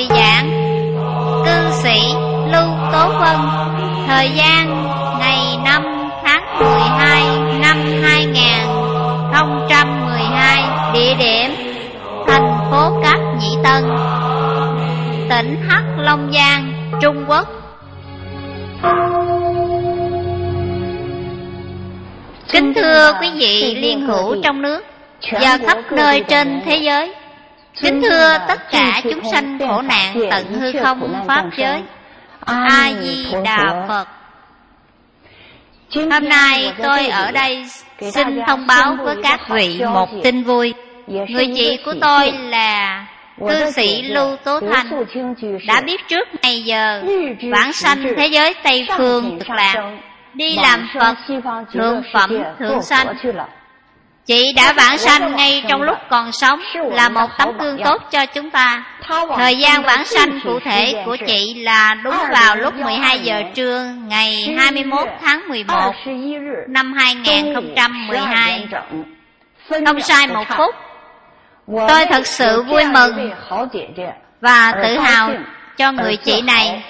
người giảng cư sĩ Lưu Tố Vân. Thời gian ngày 5 tháng 12 năm 2012. Địa điểm thành phố Cát Nhĩ Tân, tỉnh Hắc Long Giang, Trung Quốc. Kính thưa quý vị liên hữu trong nước và khắp nơi trên thế giới. Kính thưa tất cả chúng sanh khổ nạn tận hư không pháp giới. A Di Đà Phật. Hôm nay tôi ở đây xin thông báo với các vị một tin vui. Người chị của tôi là cư sĩ Lưu Tố Thanh đã biết trước ngày giờ vãng sanh thế giới Tây Phương Cực Lạc, đi làm Phật thượng phẩm thượng sanh. Chị đã vãng sanh ngay trong lúc còn sống, là một tấm gương tốt cho chúng ta. Thời gian vãng sanh cụ thể của chị là đúng vào lúc 12 giờ trưa ngày 21 tháng 11 năm 2012. Không sai một phút. Tôi thật sự vui mừng và tự hào cho người chị này.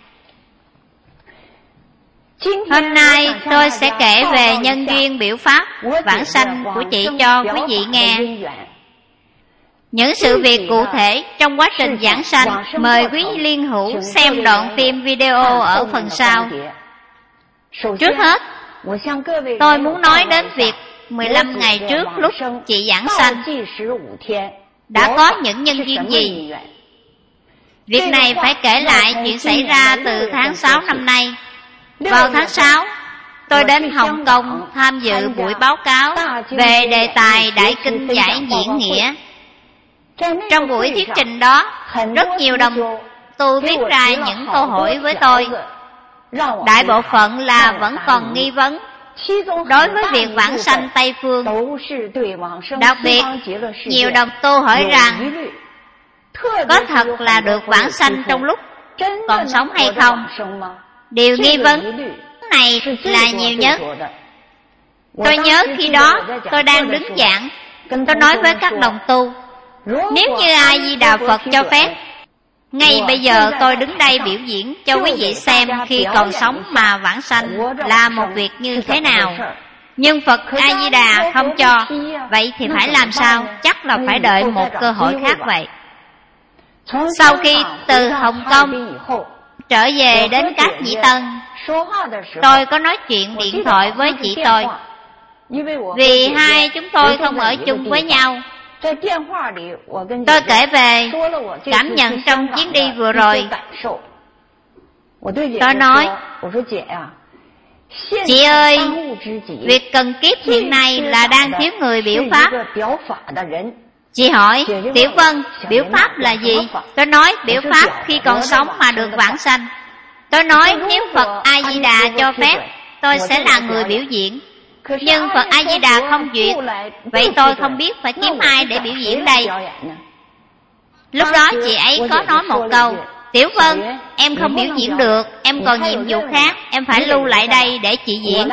Hôm nay tôi sẽ kể về nhân duyên biểu pháp vãng sanh của chị cho quý vị nghe. Những sự việc cụ thể trong quá trình vãng sanh, mời quý liên hữu xem đoạn phim video ở phần sau. Trước hết, tôi muốn nói đến việc 15 ngày trước lúc chị vãng sanh đã có những nhân duyên gì. Việc này phải kể lại chuyện xảy ra từ tháng 6 năm nay. Vào tháng 6, tôi đến Hồng Kông tham dự buổi báo cáo về đề tài Đại Kinh Giải Diễn Nghĩa. Trong buổi thuyết trình đó, rất nhiều đồng tu viết ra những câu hỏi với tôi. Đại bộ phận là vẫn còn nghi vấn đối với việc vãng sanh Tây Phương. Đặc biệt, nhiều đồng tu hỏi rằng có thật là được vãng sanh trong lúc còn sống hay không. Điều nghi vấn này là nhiều nhất. Tôi nhớ khi đó tôi đang đứng giảng, tôi nói với các đồng tu, nếu như A Di Đà Phật cho phép, ngay bây giờ tôi đứng đây biểu diễn cho quý vị xem khi còn sống mà vãng sanh là một việc như thế nào. Nhưng Phật A Di Đà không cho, vậy thì phải làm sao? Chắc là phải đợi một cơ hội khác vậy. Sau khi từ Hồng Kông trở về đến Cát Nhĩ Tân, tôi có nói chuyện điện thoại với chị tôi. Vì hai chúng tôi không ở chung với nhau, tôi kể về cảm nhận trong chuyến đi vừa rồi. Tôi nói, chị ơi, việc cần kiếp hiện nay là đang thiếu người biểu pháp. Chị hỏi, Tiểu Vân, biểu pháp là gì? Tôi nói, biểu pháp khi còn sống mà được vãng sanh. Tôi nói, nếu Phật A-di-đà cho phép, tôi sẽ là người biểu diễn. Nhưng Phật A-di-đà không duyệt, vậy tôi không biết phải kiếm ai để biểu diễn đây. Lúc đó chị ấy có nói một câu, Tiểu Vân, em không biểu diễn được, em còn nhiệm vụ khác, em phải lưu lại đây để chị diễn.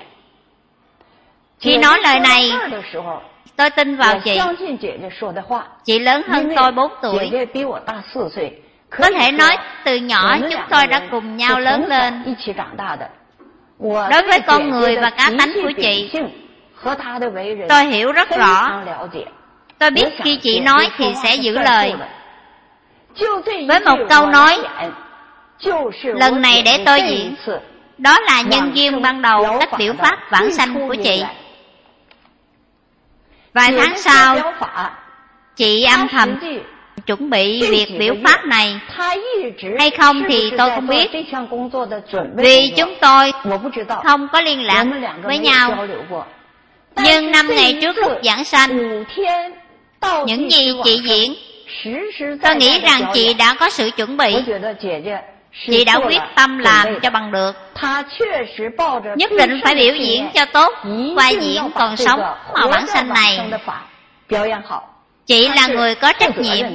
Khi nói lời này, tôi tin vào chị. Chị lớn hơn tôi 4 tuổi. Có thể nói từ nhỏ chúng tôi đã cùng nhau lớn lên. Đối với con người và cá tánh của chị, tôi hiểu rất rõ. Tôi biết khi chị nói thì sẽ giữ lời. Với một câu nói, lần này để tôi diễn, đó là nhân duyên ban đầu cách biểu pháp vãng sanh của chị. Vài tháng sau, chị âm thầm chuẩn bị việc biểu pháp này hay không thì tôi không biết, vì chúng tôi không có liên lạc với nhau. Nhưng 5 ngày trước lúc giảng sanh, những gì chị diễn, tôi nghĩ rằng chị đã có sự chuẩn bị. Chị đã quyết tâm làm cho bằng được, nhất định phải biểu diễn cho tốt vai diễn còn sống mà vãng sanh này. Chị là người có trách nhiệm.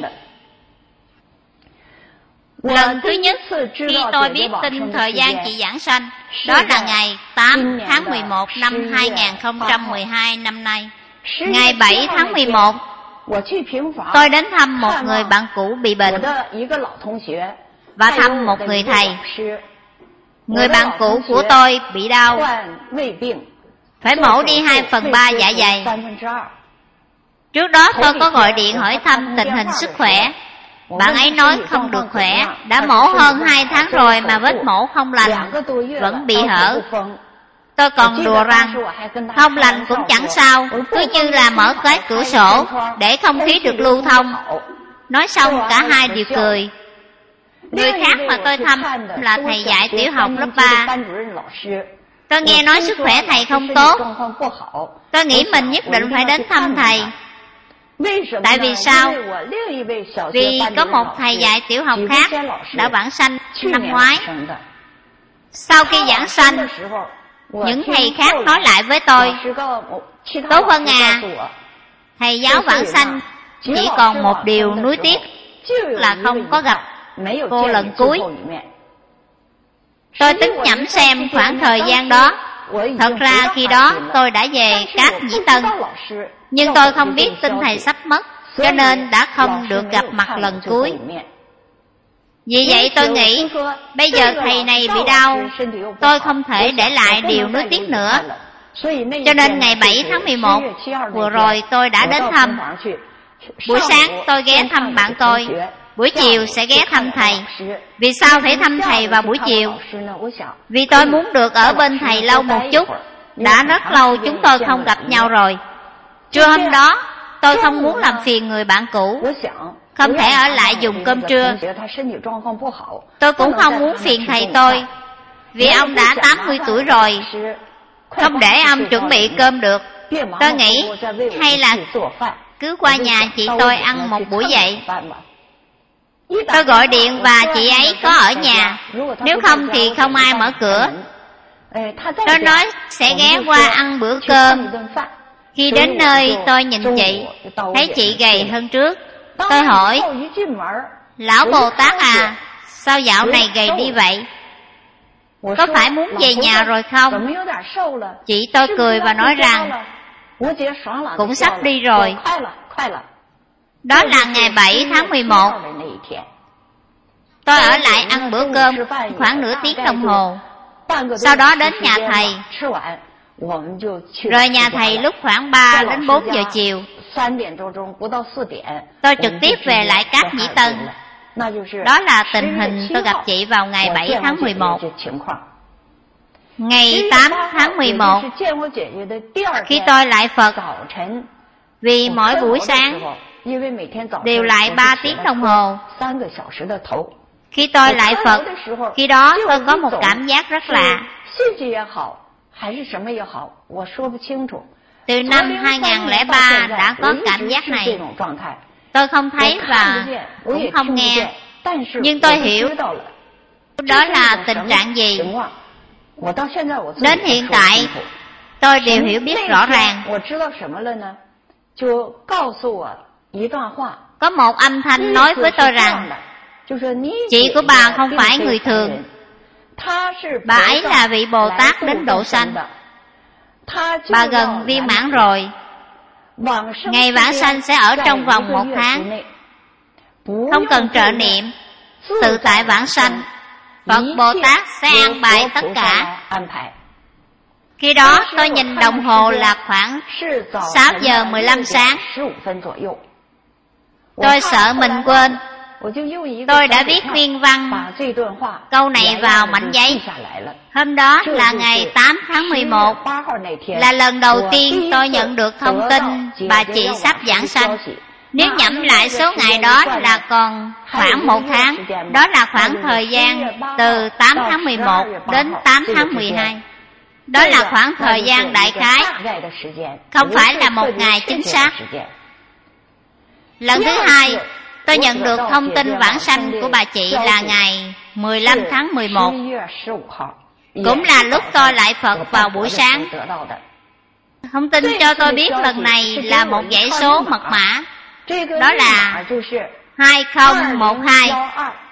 Lần thứ nhất khi tôi biết tin thời gian chị giảng sanh, đó là ngày 8 tháng 11 năm 2012 năm nay. Ngày 7 tháng 11, tôi đến thăm một người bạn cũ bị bệnh và thăm một người thầy. Người bạn cũ của tôi bị đau, phải mổ đi 2/3 dạ dày. Trước đó tôi có gọi điện hỏi thăm tình hình sức khỏe. Bạn ấy nói không được khỏe, đã mổ hơn 2 tháng rồi mà vết mổ không lành, vẫn bị hở. Tôi còn đùa rằng không lành cũng chẳng sao, cứ như là mở cái cửa sổ để không khí được lưu thông. Nói xong cả hai đều cười. Người khác mà tôi thăm là thầy dạy tiểu học lớp 3. Tôi nghe nói sức khỏe thầy không tốt. Tôi nghĩ mình nhất định phải đến thăm thầy. Tại vì sao? Vì có một thầy dạy tiểu học khác đã vãng sanh năm ngoái. Sau khi giảng sanh, những thầy khác nói lại với tôi, Tố Vân à, thầy giáo vãng sanh chỉ còn một điều nuối tiếc là không có gặp cô lần cuối. Tôi tính nhẩm xem khoảng thời gian đó. Thật ra khi đó tôi đã về Cát Nhĩ Tân, nhưng tôi không biết tin thầy sắp mất, cho nên đã không được gặp mặt lần cuối. Vì vậy tôi nghĩ, bây giờ thầy này bị đau, tôi không thể để lại điều nuối tiếc nữa. Cho nên ngày 7 tháng 11 vừa rồi tôi đã đến thăm. Buổi sáng tôi ghé thăm bạn tôi, buổi chiều sẽ ghé thăm thầy. Vì sao phải thăm thầy vào buổi chiều? Vì tôi muốn được ở bên thầy lâu một chút. Đã rất lâu chúng tôi không gặp nhau rồi. Trưa hôm đó tôi không muốn làm phiền người bạn cũ, không thể ở lại dùng cơm trưa. Tôi cũng không muốn phiền thầy tôi, vì ông đã 80 tuổi rồi, không để ông chuẩn bị cơm được. Tôi nghĩ hay là cứ qua nhà chị tôi ăn một buổi vậy. Tôi gọi điện và chị ấy có ở nhà, nếu không thì không ai mở cửa. Tôi nói sẽ ghé qua ăn bữa cơm. Khi đến nơi tôi nhìn chị, thấy chị gầy hơn trước. Tôi hỏi, Lão Bồ Tát à, sao dạo này gầy đi vậy? Có phải muốn về nhà rồi không? Chị tôi cười và nói rằng, cũng sắp đi rồi. Đó là ngày 7 tháng 11. Tôi ở lại ăn bữa cơm khoảng nửa tiếng đồng hồ. Sau đó đến nhà thầy. Rời nhà thầy lúc khoảng 3 đến 4 giờ chiều. Tôi trực tiếp về lại Cát Nhĩ Tân. Đó là tình hình tôi gặp chị vào ngày 7 tháng 11. Ngày 8 tháng 11, khi tôi lại Phật, vì mỗi buổi sáng đều lại 3 tiếng đồng hồ. Khi tôi lại Phật, khi đó tôi có một cảm giác rất lạ. Từ năm 2003 đã có cảm giác này. Tôi không thấy và cũng không nghe, nhưng tôi hiểu đó là tình trạng gì. Đến hiện tại, tôi đều hiểu biết rõ ràng. Có một âm thanh nói với tôi rằng, chị của bà không phải người thường. Bà ấy là vị Bồ Tát đến độ sanh. Bà gần viên mãn rồi. Ngày vãng sanh sẽ ở trong vòng 1 tháng. Không cần trợ niệm, tự tại vãng sanh. Phật Bồ Tát sẽ an bài tất cả. Khi đó tôi nhìn đồng hồ là khoảng 6 giờ 15 sáng. Tôi sợ mình quên. Tôi đã viết nguyên văn câu này vào mảnh giấy. Hôm đó là ngày 8 tháng 11, là lần đầu tiên tôi nhận được thông tin bà chị sắp giảng sanh. Nếu nhẩm lại số ngày đó là còn khoảng 1 tháng. Đó là khoảng thời gian từ 8 tháng 11 đến 8 tháng 12. Đó là khoảng thời gian đại khái, không phải là một ngày chính xác. Lần thứ hai, tôi nhận được thông tin vãng sanh của bà chị là ngày 15 tháng 11. Cũng là lúc tôi lại Phật vào buổi sáng. Thông tin cho tôi biết lần này là một dãy số mật mã. Đó là 2012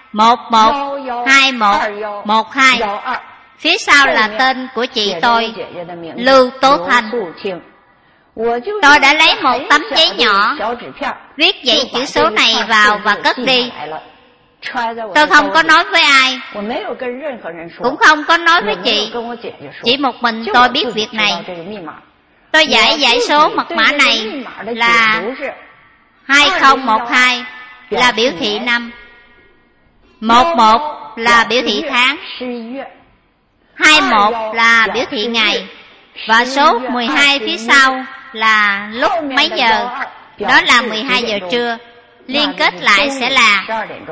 112112. Phía sau là tên của chị tôi, Lưu Tố Thanh. Tôi đã lấy một tấm giấy nhỏ, viết dãy chữ số này vào và cất đi. Tôi không có nói với ai, cũng không có nói với chị. Chỉ một mình tôi biết việc này. Tôi giải số mật mã này là 2012 là biểu thị năm, 11 là biểu thị tháng, 21 là biểu thị ngày, và số 12 phía sau là lúc mấy giờ, đó là 12 giờ trưa. Liên kết lại sẽ là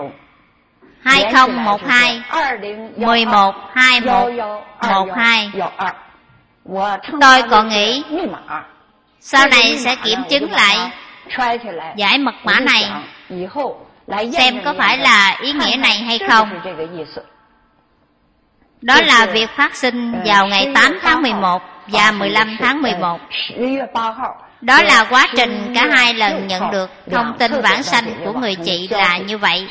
2012 11 21 12. Tôi còn nghĩ sau này sẽ kiểm chứng lại giải mật mã này, xem có phải là ý nghĩa này hay không. Đó là việc phát sinh vào ngày 8 tháng 11 và 15 tháng 11. Đó là quá trình cả hai lần nhận được thông tin vãng sanh của người chị là như vậy.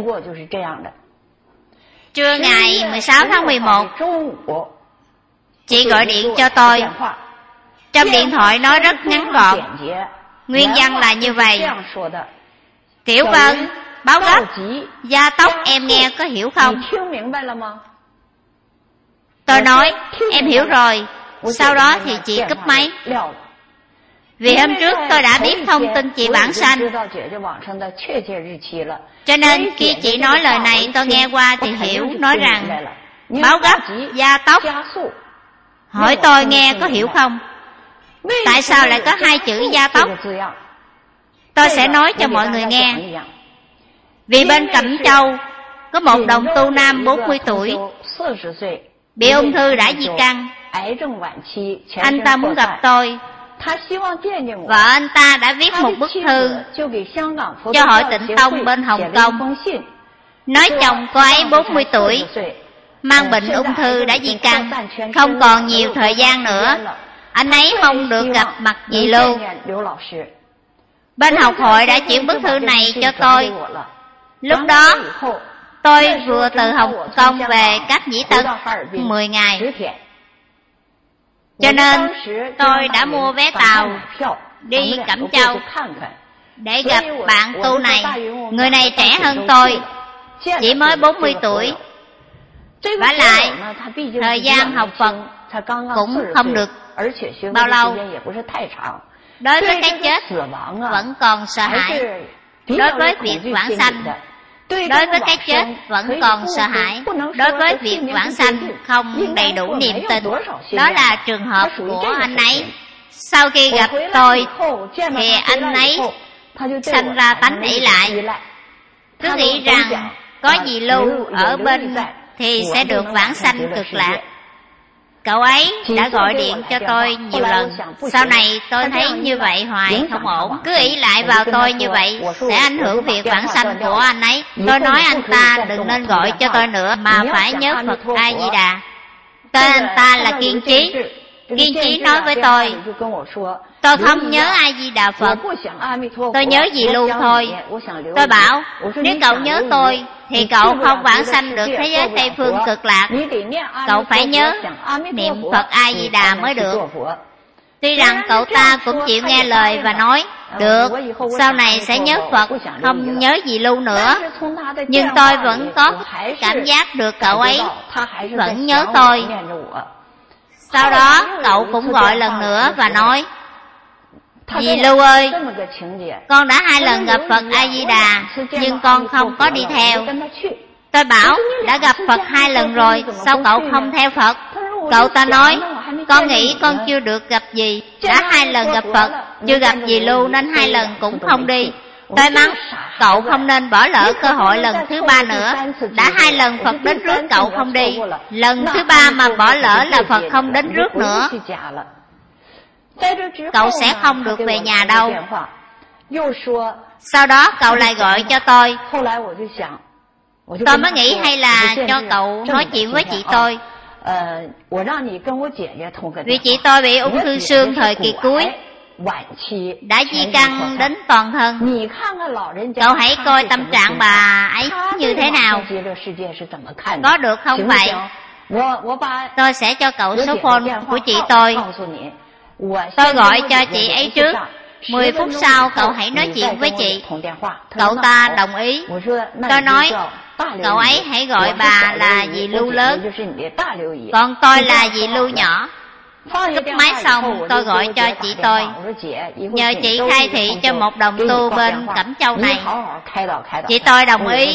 Trưa ngày 16 tháng 11, chị gọi điện cho tôi. Trong điện thoại nói rất ngắn gọn. Nguyên văn là như vậy: Tiểu Vân, báo gấp, gia tốc, em nghe có hiểu không? Tôi nói, em hiểu rồi. Sau đó thì chị cúp máy. Vì hôm trước tôi đã biết thông tin chị vãng sanh, cho nên khi chị nói lời này tôi nghe qua thì hiểu, nói rằng báo gấp, gia tốc. Hỏi tôi nghe có hiểu không? Tại sao lại có hai chữ gia tốc? Tôi sẽ nói cho mọi người nghe. Vì bên Cẩm Châu có một đồng tu nam 40 tuổi bị ung thư đã di căn. Anh ta muốn gặp tôi. Vợ anh ta đã viết một bức thư cho Hội Tịnh Tông bên Hồng Kông, nói chồng cô ấy 40 tuổi, mang bệnh ung thư đã di căn, không còn nhiều thời gian nữa, anh ấy mong được gặp mặt dì Lưu. Bên học hội đã chuyển bức thư này cho tôi. Lúc đó tôi vừa từ Hồng Kông về Cáp Nhĩ Tân 10 ngày, cho nên tôi đã mua vé tàu đi Cẩm Châu để gặp bạn tu này. Người này trẻ hơn tôi, chỉ mới 40 tuổi. Vả lại thời gian học Phật cũng không được bao lâu. Đối với cái chết vẫn còn sợ hãi. Đối với việc vãng sanh, đối với cái chết vẫn còn sợ hãi. Đối với việc vãng sanh không đầy đủ niềm tin. Đó là trường hợp của anh ấy. Sau khi gặp tôi thì anh ấy sanh ra tánh ỷ lại, cứ nghĩ rằng có dì Lưu ở bên thì sẽ được vãng sanh cực lạc. Cậu ấy đã gọi điện cho tôi nhiều lần. Sau này tôi thấy như vậy hoài không ổn. Cứ ỷ lại vào tôi như vậy sẽ ảnh hưởng việc vãng sanh của anh ấy. Tôi nói anh ta đừng nên gọi cho tôi nữa, mà phải nhớ Phật A Di Đà. Tên anh ta là Kiên Trí. Kiên Trí nói với tôi không nhớ A Di Đà Phật, tôi nhớ dì Lưu thôi. Tôi bảo, nếu cậu nhớ tôi thì cậu không vãng sanh được thế giới Tây Phương cực lạc. Cậu phải nhớ niệm Phật A Di Đà mới được. Tuy rằng cậu ta cũng chịu nghe lời và nói được, sau này sẽ nhớ Phật, không nhớ dì Lưu nữa. Nhưng tôi vẫn có cảm giác được cậu ấy vẫn nhớ tôi. Sau đó cậu cũng gọi lần nữa và nói, dì Lưu ơi, con đã 2 lần gặp Phật A Di Đà, nhưng con không có đi theo. Tôi bảo, đã gặp Phật 2 lần rồi, sao cậu không theo Phật? Cậu ta nói, con nghĩ con chưa được gặp dì, đã 2 lần gặp Phật, chưa gặp dì Lưu nên 2 lần cũng không đi. Tôi mắng, cậu không nên bỏ lỡ cơ hội lần thứ 3 nữa. Đã 2 lần Phật đến rước cậu không đi, lần thứ 3 mà bỏ lỡ là Phật không đến rước nữa. Cậu sẽ không được về nhà đâu. Sau đó cậu lại gọi cho tôi. Tôi mới nghĩ hay là cho cậu nói chuyện với chị tôi. Vì chị tôi bị ung thư xương thời kỳ cuối, đã di căn đến toàn thân. Cậu hãy coi tâm trạng bà ấy như thế nào. Có được không vậy? Tôi sẽ cho cậu số phone của chị tôi. Tôi gọi cho chị ấy trước, 10 phút sau cậu hãy nói chuyện với chị. Cậu ta đồng ý. Tôi nói, cậu ấy hãy gọi bà là dì Lưu lớn, còn tôi là dì Lưu nhỏ. Cúp máy xong tôi gọi cho chị tôi, nhờ chị khai thị cho một đồng tu bên Cẩm Châu này. Chị tôi đồng ý.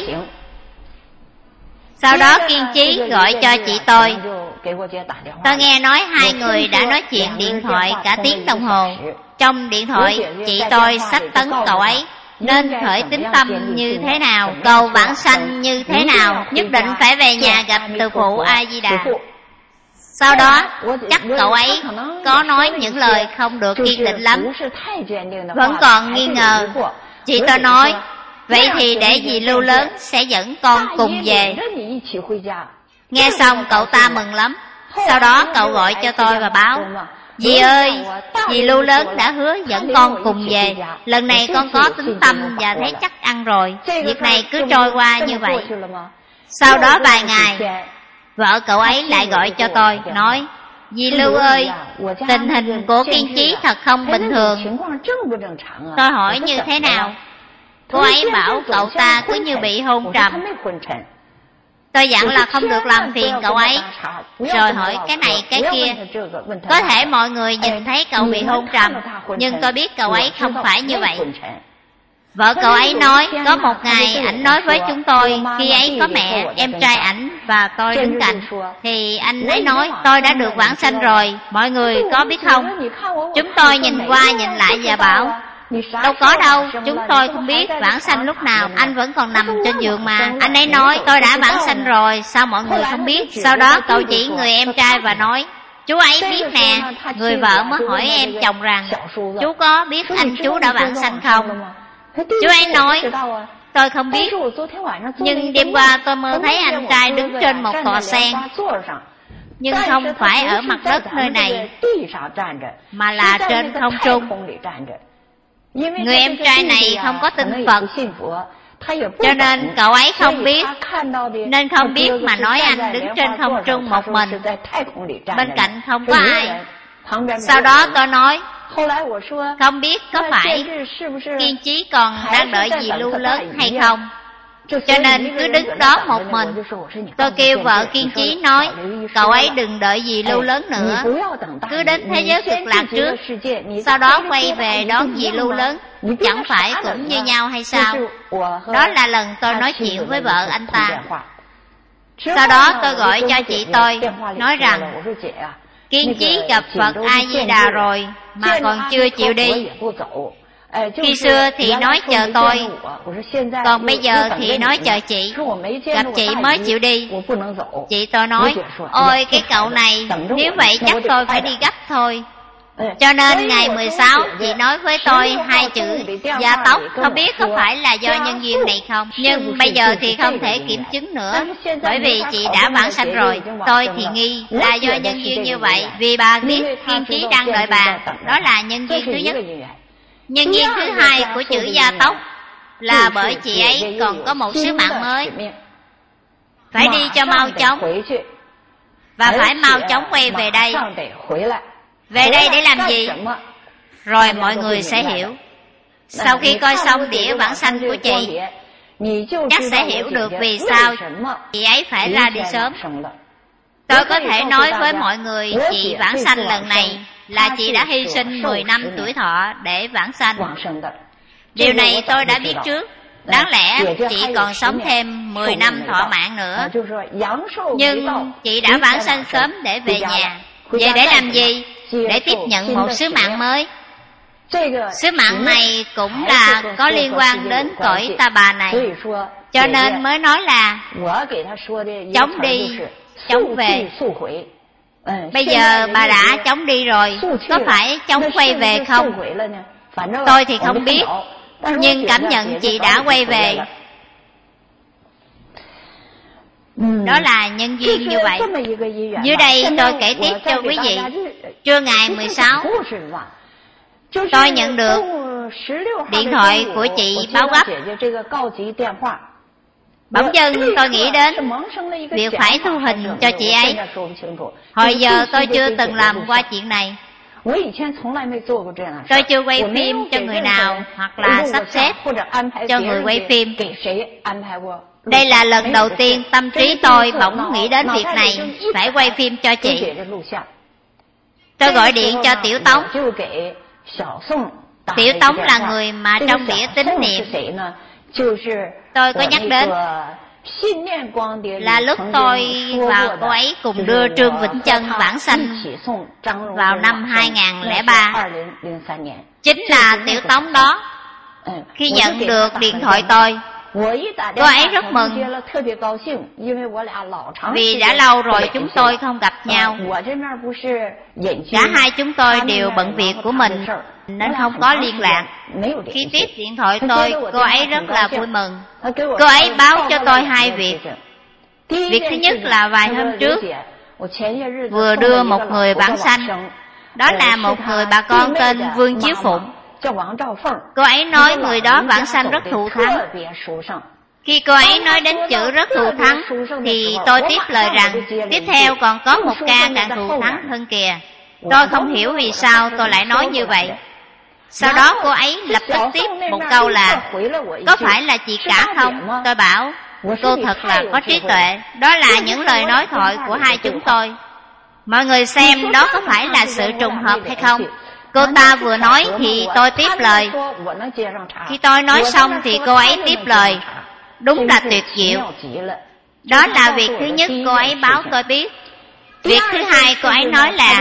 Sau đó Kiên Trí gọi cho chị tôi. Tôi nghe nói hai người đã nói chuyện điện thoại cả tiếng đồng hồ. Trong điện thoại chị tôi sách tấn cậu ấy nên khởi tín tâm như thế nào, cầu vãng sanh như thế nào, nhất định phải về nhà gặp từ phụ A Di Đà. Sau đó chắc cậu ấy có nói những lời không được kiên định lắm, vẫn còn nghi ngờ. Chị tôi nói, vậy thì để dì Lưu lớn sẽ dẫn con cùng về. Nghe xong cậu ta mừng lắm. Sau đó cậu gọi cho tôi và báo, dì ơi, dì Lưu lớn đã hứa dẫn con cùng về. Lần này con có tín tâm và thấy chắc ăn rồi. Việc này cứ trôi qua như vậy. Sau đó vài ngày, vợ cậu ấy lại gọi cho tôi, nói, dì Lưu ơi, tình hình của Kiên Trí thật không bình thường. Tôi hỏi như thế nào? Cô ấy bảo cậu ta cứ như bị hôn trầm. Tôi dặn là không được làm phiền cậu ấy, rồi hỏi cái này cái kia. Có thể mọi người nhìn thấy cậu bị hôn trầm, nhưng tôi biết cậu ấy không phải như vậy. Vợ cậu ấy nói, có một ngày ảnh nói với chúng tôi, khi ấy có mẹ, em trai ảnh và tôi đứng cạnh, thì anh ấy nói, tôi đã được vãng sanh rồi, mọi người có biết không? Chúng tôi nhìn qua nhìn lại và bảo, đâu có đâu, chúng tôi không biết vãng sanh lúc nào, anh vẫn còn nằm trên giường mà. Anh ấy nói, tôi đã vãng sanh rồi, sao mọi người không biết? Sau đó cậu chỉ người em trai và nói, chú ấy biết nè. Người vợ mới hỏi em chồng rằng, chú có biết anh chú đã vãng sanh không? Chú ấy nói, tôi không biết, nhưng đêm qua tôi mơ thấy anh trai đứng trên một cò sen, nhưng không phải ở mặt đất nơi này, mà là trên không trung. Người em trai này không có tin Phật, cho nên cậu ấy không biết, nên không biết mà nói anh đứng trên không trung một mình, bên cạnh không có ai. Sau đó tôi nói, không biết có phải Kiên Trí còn đang đợi dì Lưu lớn hay không, cho nên cứ đứng đó một mình. Tôi kêu vợ Kiên Trí nói, cậu ấy đừng đợi dì Lưu lớn nữa, cứ đến thế giới cực lạc trước, sau đó quay về đón dì Lưu lớn, chẳng phải cũng như nhau hay sao? Đó là lần tôi nói chuyện với vợ anh ta. Sau đó tôi gọi cho chị tôi, nói rằng Kiên Trí gặp Phật A Di Đà rồi mà còn chưa chịu đi. Khi xưa thì nói chờ tôi, còn bây giờ thì nói chờ chị, gặp chị mới chịu đi. Chị tôi nói, ôi cái cậu này, nếu vậy chắc tôi phải đi gấp thôi. Cho nên ngày 16 chị nói với tôi hai chữ gia tốc, không biết có phải là do nhân duyên này không, nhưng bây giờ thì không thể kiểm chứng nữa, bởi vì chị đã vãng sanh rồi. Tôi thì nghi là do nhân duyên như vậy, vì bà biết Kiên Trí đang đợi bà. Đó là nhân duyên thứ nhất. Nhân duyên thứ hai của chữ gia tốc là bởi chị ấy còn có một sứ mạng mới, phải đi cho mau chóng, và phải mau chóng quay về đây. Về đây để làm gì? Rồi mọi người sẽ hiểu. Sau khi coi xong đĩa vãng sanh của chị, chắc sẽ hiểu được vì sao chị ấy phải ra đi sớm. Tôi có thể nói với mọi người chị vãng sanh lần này là chị đã hy sinh 10 năm tuổi thọ để vãng sanh. Điều này tôi đã biết trước. Đáng lẽ chị còn sống thêm 10 năm thọ mạng nữa, nhưng chị đã vãng sanh sớm để về nhà. Về để làm gì? Để tiếp nhận một sứ mạng mới. Sứ mạng này cũng là có liên quan đến cõi ta bà này, cho nên mới nói là chóng đi, chóng về. Bây giờ bà đã chóng đi rồi, có phải chóng quay về không? Tôi thì không biết, nhưng cảm nhận chị đã quay về. Đó là nhân duyên như vậy. Dưới đây tôi kể tiếp cho quý vị. Trưa ngày 16, tôi nhận được điện thoại của chị báo gấp. Bỗng dưng tôi nghĩ đến việc phải thu hình cho chị ấy. Hồi giờ tôi chưa từng làm qua chuyện này. Tôi chưa quay phim cho người nào hoặc là sắp xếp cho người quay phim. Đây là lần đầu tiên tâm trí tôi bỗng nghĩ đến việc này, phải quay phim cho chị. Tôi gọi điện cho Tiểu Tống. Tiểu Tống là người mà trong đĩa tín niệm tôi có nhắc đến, là lúc tôi và cô ấy cùng đưa Trương Vĩnh Chân vãng sanh vào năm 2003. Chính là Tiểu Tống đó. Khi nhận được điện thoại tôi, cô ấy rất mừng, vì đã lâu rồi chúng tôi không gặp nhau. Cả hai chúng tôi đều bận việc của mình nên không có liên lạc. Khi tiếp điện thoại tôi, cô ấy rất là vui mừng. Cô ấy báo cho tôi hai việc. Việc thứ nhất là vài hôm trước vừa đưa một người vãng sanh. Đó là một người bà con tên Vương Chiếu Phụng. Cô ấy nói người đó vãng sanh rất thù thắng. Khi cô ấy nói đến chữ rất thù thắng thì tôi tiếp lời rằng tiếp theo còn có một ca càng thù thắng hơn kìa. Tôi không hiểu vì sao tôi lại nói như vậy. Sau đó cô ấy lập tức tiếp một câu là có phải là chị cả không? Tôi bảo cô thật là có trí tuệ. Đó là những lời nói thoại của hai chúng tôi. Mọi người xem đó có phải là sự trùng hợp hay không? Cô ta vừa nói thì tôi tiếp lời. Khi tôi nói xong thì cô ấy tiếp lời. Đúng là tuyệt diệu. Đó là việc thứ nhất cô ấy báo tôi biết. Việc thứ hai cô ấy nói là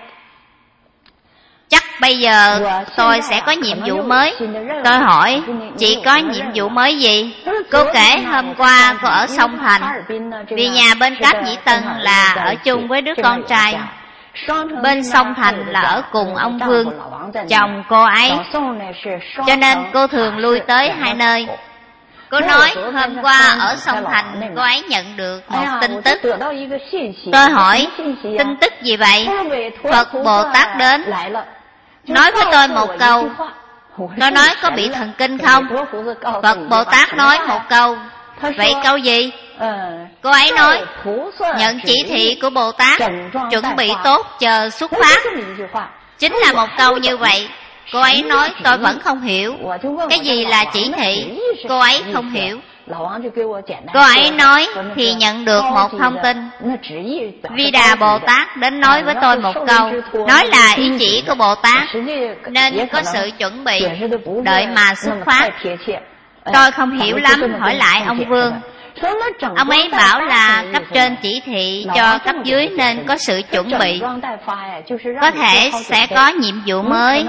chắc bây giờ tôi sẽ có nhiệm vụ mới. Tôi hỏi chị có nhiệm vụ mới gì? Cô kể hôm qua cô ở Sông Thành, vì nhà bên Cáp Nhĩ Tân là ở chung với đứa con trai. Bên Sông Thành là ở cùng ông Vương, chồng cô ấy, cho nên cô thường lui tới hai nơi. Cô nói hôm qua ở Sông Thành cô ấy nhận được một tin tức. Tôi hỏi tin tức gì vậy? Phật Bồ Tát đến nói với tôi một câu. Tôi nói có bị thần kinh không? Phật Bồ Tát nói một câu. Vậy câu gì? Cô ấy nói nhận chỉ thị của Bồ Tát, chuẩn bị tốt chờ xuất phát. Chính là một câu như vậy. Cô ấy nói tôi vẫn không hiểu. Cái gì là chỉ thị? Cô ấy không hiểu. Cô ấy nói thì nhận được một thông tin. Vi Đà Bồ Tát đến nói với tôi một câu, nói là ý chỉ của Bồ Tát nên có sự chuẩn bị, đợi mà xuất phát. Tôi không hiểu lắm, hỏi lại ông Vương. Ông ấy bảo là cấp trên chỉ thị cho cấp dưới nên có sự chuẩn bị, có thể sẽ có nhiệm vụ mới.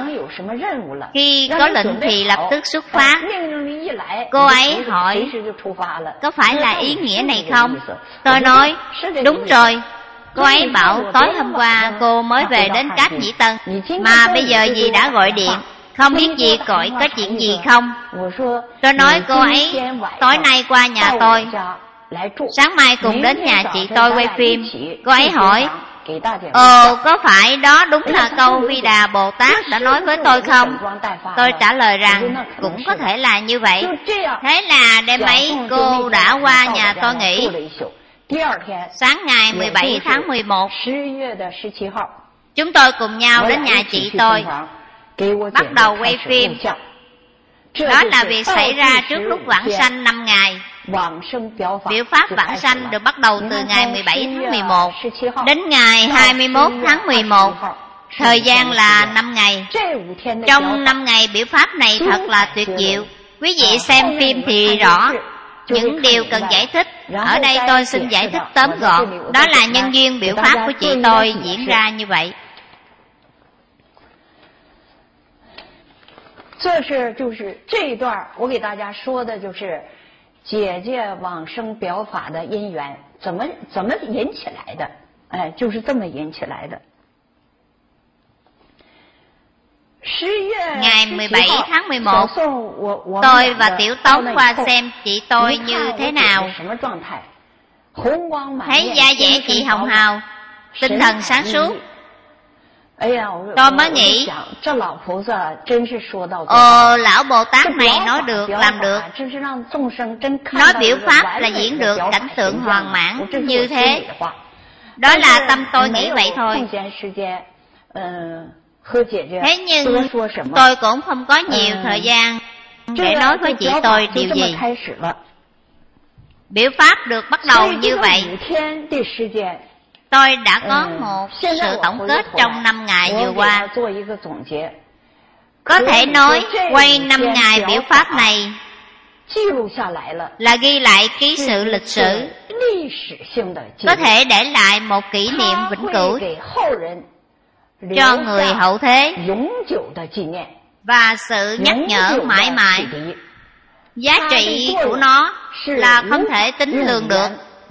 Khi có lệnh thì lập tức xuất phát. Cô ấy hỏi có phải là ý nghĩa này không? Tôi nói đúng rồi. Cô ấy bảo tối hôm qua cô mới về đến Cáp Nhĩ Tân, mà bây giờ dì đã gọi điện, không biết dì gọi có chuyện gì không? Tôi nói cô ấy tối nay qua nhà tôi, sáng mai cùng đến nhà chị tôi quay phim. Cô ấy hỏi có phải đó đúng là câu Vi Đà Bồ Tát đã nói với tôi không? Tôi trả lời rằng cũng có thể là như vậy. Thế là đêm ấy cô đã qua nhà tôi nghỉ. Sáng ngày 17 tháng 11 chúng tôi cùng nhau đến nhà chị tôi, bắt đầu quay phim. Đó là việc xảy ra trước lúc vãng sanh 5 ngày. Biểu pháp vãng sanh được bắt đầu từ ngày 17 tháng 11 đến ngày 21 tháng 11. Thời gian là 5 ngày. Trong 5 ngày biểu pháp này thật là tuyệt diệu. Quý vị xem phim thì rõ những điều cần giải thích. Ở đây tôi xin giải thích tóm gọn. Đó là nhân duyên biểu pháp của chị tôi diễn ra như vậy. 这是就是这一段我给大家说的就是姐姐往生表法的因缘怎么引起来的，就是这么引起来的。 Ngày 17 tháng 11, tôi và Tiểu Tống qua xem chị tôi như thế nào. Thấy da dẻ chị hồng hào, tinh thần sáng suốt. Tôi mới nghĩ lão Bồ Tát này nói được làm được. Nói biểu pháp là diễn được cảnh tượng hoàn mãn như thế. Đó là tâm tôi nghĩ vậy thôi. Thế nhưng tôi cũng không có nhiều thời gian để nói với chị tôi điều gì. Biểu pháp được bắt đầu như vậy. Tôi đã có một sự tổng kết trong 5 ngày vừa qua. Có thể nói quay 5 ngày biểu pháp này là ghi lại ký sự lịch sử, có thể để lại một kỷ niệm vĩnh cửu cho người hậu thế và sự nhắc nhở mãi mãi. Giá trị của nó là không thể tính lường được.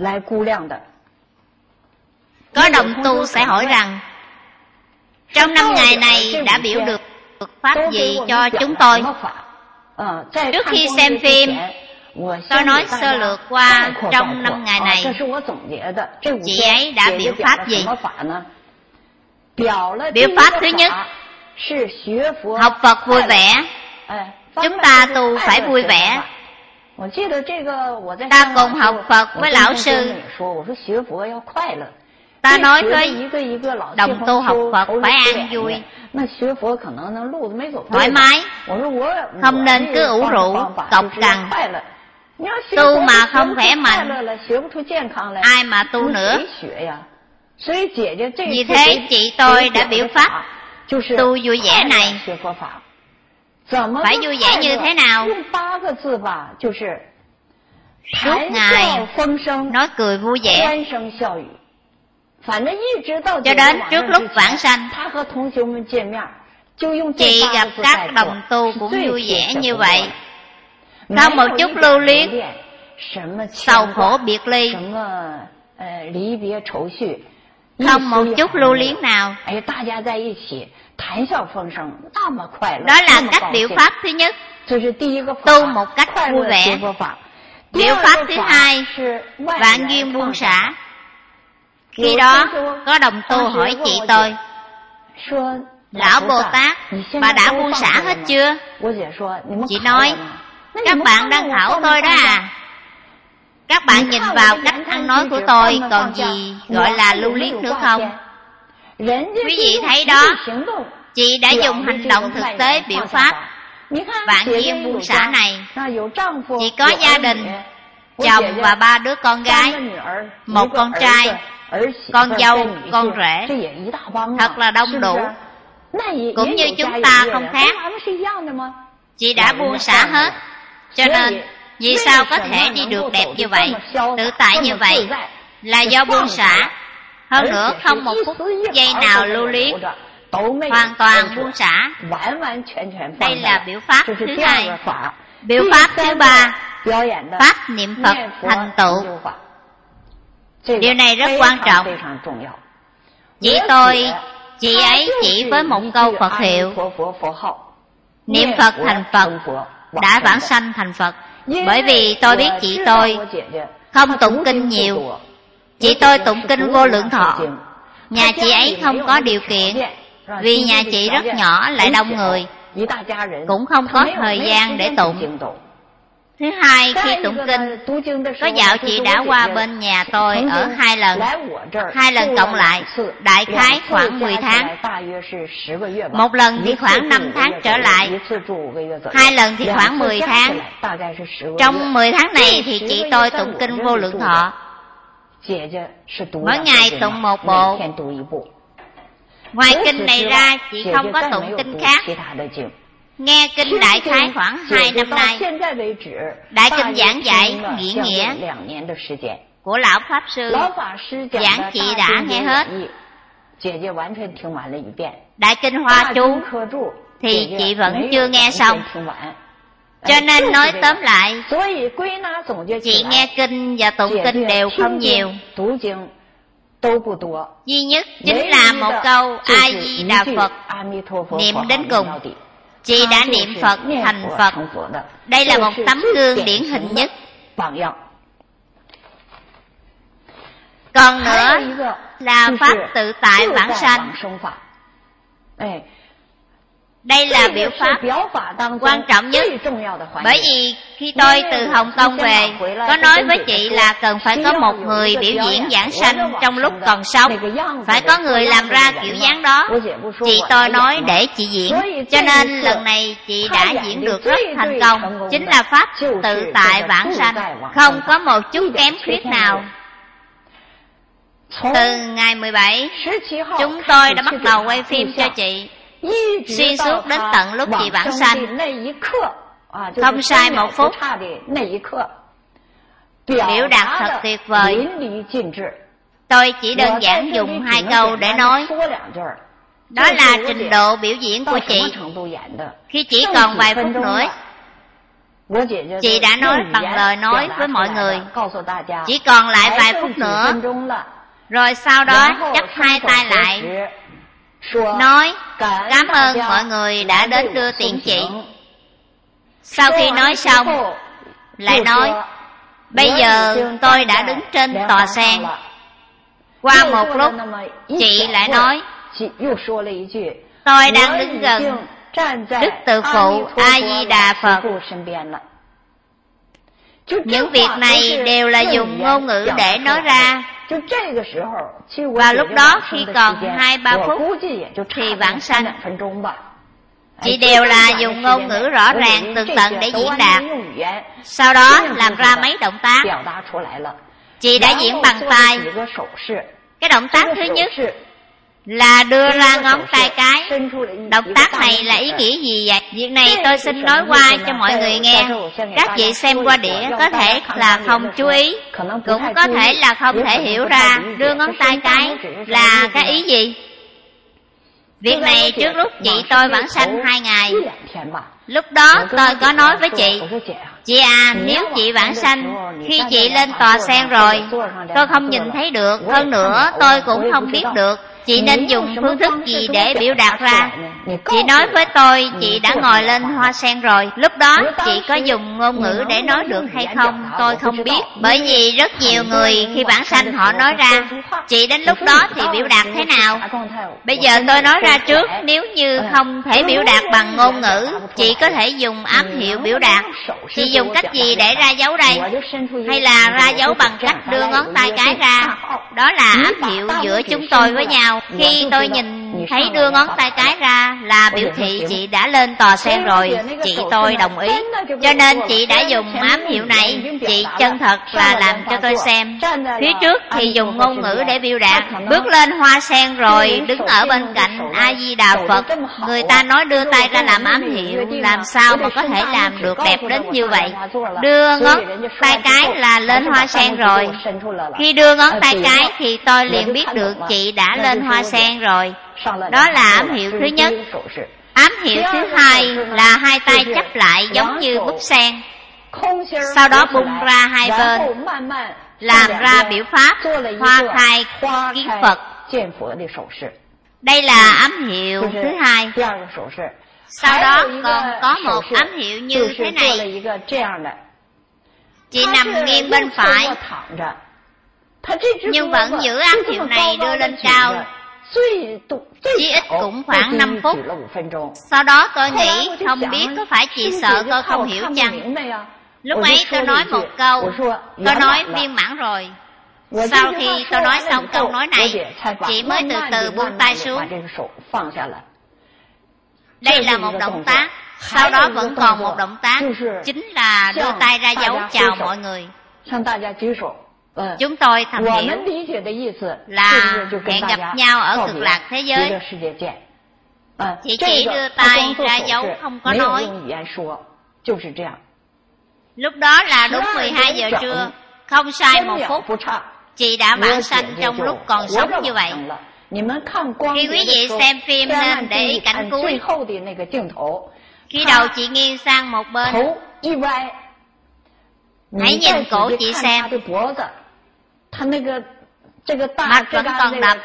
Có đồng tu sẽ hỏi rằng trong 5 ngày này đã biểu được pháp gì cho chúng tôi. Trước khi xem phim, tôi nói sơ lược qua trong 5 ngày này chị ấy đã biểu pháp gì. Biểu pháp thứ nhất, học Phật vui vẻ. Chúng ta tu phải vui vẻ. Ta cùng học Phật với lão sư. Ta nói với đồng tu học Phật phải an vui, thoải mái, không nên cứ ủ rũ, cọc cằn. Tu mà không khỏe mạnh, ai mà tu nữa. Vì thế chị tôi đã biểu pháp tu vui vẻ này. Phải vui vẻ như thế nào? Suốt ngày nói cười vui vẻ, cho đến trước lúc vãng sanh. Chị gặp các đồng tu cũng vui vẻ như vậy, không một chút lưu luyến, sầu khổ biệt ly, không một chút lưu luyến nào. Đó là cách biểu pháp thứ nhất, tu một cách vui vẻ. Biểu pháp thứ hai, vạn duyên buông xả. Khi đó có đồng tu hỏi chị tôi: Lão Bồ Tát, bà đã buông xả hết chưa? Chị nói: các bạn đang khảo tôi đó à. Các bạn nhìn vào cách ăn nói của tôi, còn gì gọi là lưu luyến nữa không? Quý vị thấy đó, chị đã dùng hành động thực tế biểu pháp vạn duyên buông xả này. Chị có gia đình, chồng và 3 đứa con gái, 1 con trai, con dâu, con rể, thật là đông đủ. Cũng như chúng ta không khác. Chị đã buông xả hết. Cho nên vì sao có thể đi được đẹp như vậy, tự tại như vậy, là do buông xả. Hơn nữa không một phút giây nào lưu luyến, hoàn toàn buông xả. Đây là biểu pháp thứ hai. Biểu pháp thứ ba, pháp niệm Phật thành tựu. Điều này rất quan trọng. Chị ấy chỉ với một câu Phật hiệu: niệm Phật thành Phật, đã vãng sanh thành Phật. Bởi vì tôi biết chị tôi không tụng kinh nhiều. Chị tôi tụng kinh Vô Lượng Thọ. Nhà chị ấy không có điều kiện, vì nhà chị rất nhỏ lại đông người, cũng không có thời gian để tụng. Thứ hai, khi tụng kinh, có dạo chị đã qua bên nhà tôi ở 2 lần. 2 lần cộng lại, đại khái khoảng 10 tháng. 1 lần thì khoảng 5 tháng trở lại. 2 lần thì khoảng 10 tháng. Trong 10 tháng này thì chị tôi tụng kinh Vô Lượng Thọ. Mỗi ngày tụng 1 bộ. Ngoài kinh này ra, chị không có tụng kinh khác. Nghe kinh đại khái khoảng 2 năm nay. Đại kinh giảng giải nghĩa nghĩa của lão Pháp Sư, giảng chị đã nghe hết. Đại kinh Hoa Chú thì chị vẫn chưa nghe xong. Cho nên nói tóm lại, chị nghe kinh và tụng kinh đều không nhiều. Duy nhất chính là một câu A Di Đà Phật niệm đến cùng. Chị đã niệm Phật thành Phật. Đây là một tấm gương điển hình nhất. Còn nữa là pháp tự tại vãng sanh. Đây là biểu pháp quan trọng nhất, bởi vì khi tôi từ Hồng Kông về, có nói với chị là cần phải có một người biểu diễn giảng sanh trong lúc còn sống, phải có người làm ra kiểu dáng đó. Chị tôi nói để chị diễn, cho nên lần này chị đã diễn được rất thành công, chính là pháp tự tại vãng sanh, không có một chút kém khuyết nào. Từ ngày 17, chúng tôi đã bắt đầu quay phim cho chị, xuyên suốt đến tận lúc chị vãng sanh, không sai một phút. Biểu đạt thật tuyệt vời. Tôi chỉ đơn giản dùng 2 câu để nói. Đó là trình độ biểu diễn của chị. Khi chỉ còn vài phút nữa, chị đã nói bằng lời nói với mọi người. Chỉ còn lại vài phút nữa, rồi sau đó chắp 2 tay lại, nói cảm ơn mọi người đã đến đưa tiễn chị. Sau khi nói xong, lại nói bây giờ tôi đã đứng trên tòa sen. Qua một lúc, chị lại nói tôi đang đứng gần Đức Từ Phụ A Di Đà Phật. Những việc này đều là dùng ngôn ngữ để nói ra. Vào lúc đó khi còn 2-3 phút thì vãng sanh, chị đều là dùng ngôn ngữ rõ ràng tường tận để diễn đạt. Sau đó làm ra mấy động tác. Chị đã diễn bằng tay. Cái động tác thứ nhất là đưa ra ngón tay cái. Động tác này là ý nghĩa gì vậy? Việc này tôi xin nói qua cho mọi người nghe. Các vị xem qua đĩa có thể là không chú ý, cũng có thể là không thể hiểu ra đưa ngón tay cái là cái ý gì. Việc này trước lúc chị tôi vãng sanh 2 ngày. Lúc đó tôi có nói với chị à, nếu chị vãng sanh, khi chị lên tòa sen rồi, tôi không nhìn thấy được, hơn nữa tôi cũng không biết được chị nên dùng phương thức gì để biểu đạt ra. Chị nói với tôi chị đã ngồi lên hoa sen rồi. Lúc đó chị có dùng ngôn ngữ để nói được hay không tôi không biết, bởi vì rất nhiều người khi vãng sanh họ nói ra. Chị đến lúc đó thì biểu đạt thế nào? Bây giờ tôi nói ra trước, nếu như không thể biểu đạt bằng ngôn ngữ, chị có thể dùng ám hiệu biểu đạt. Chị dùng cách gì để ra dấu đây? Hay là ra dấu bằng cách đưa ngón tay cái ra? Đó là ám hiệu giữa chúng tôi với nhau. Khi tôi nhìn thấy đưa ngón tay cái ra là biểu thị chị đã lên tòa sen rồi, chị tôi đồng ý. Cho nên chị đã dùng ám hiệu này. Chị chân thật là làm cho tôi xem. Phía trước thì dùng ngôn ngữ để biểu đạt. Bước lên hoa sen rồi đứng ở bên cạnh A Di Đà Phật, người ta nói đưa tay ra làm ám hiệu, làm sao mà có thể làm được đẹp đến như vậy? Đưa ngón tay cái là lên hoa sen rồi. Khi đưa ngón tay cái thì tôi liền biết được chị đã lên hoa sen rồi. Đó là ám hiệu thứ nhất. Ám hiệu thứ hai là 2 tay chắp lại giống như búp sen, sau đó bung ra hai bên, làm ra biểu pháp hoa khai kiến Phật. Đây là ám hiệu thứ hai. Sau đó còn có một ám hiệu như thế này. Chị nằm nghiêng bên phải, nhưng vẫn giữ ám hiệu này đưa lên cao, chí ít cũng khoảng 5 phút. Sau đó tôi nghĩ không biết có phải chị sợ tôi không hiểu chăng. Lúc ấy tôi nói một câu, tôi nói viên mãn rồi. Sau khi tôi nói xong câu nói này, chị mới từ từ buông tay xuống. Đây là một động tác. Sau đó vẫn còn một động tác, chính là đưa tay ra dấu chào mọi người. Chúng tôi thầm hiểu là hẹn gặp nhau ở cực lạc thế giới. Chị chỉ đưa tay ra dấu, không có nói. Lúc đó là đúng 12 giờ trưa, không sai một phút. Chị đã vãng sanh trong lúc còn sống như vậy. Khi quý vị xem phim nên để ý cảnh cuối. Khi đầu chị nghiêng sang một bên, hãy nhìn cổ chị xem. Mặt vẫn còn đập,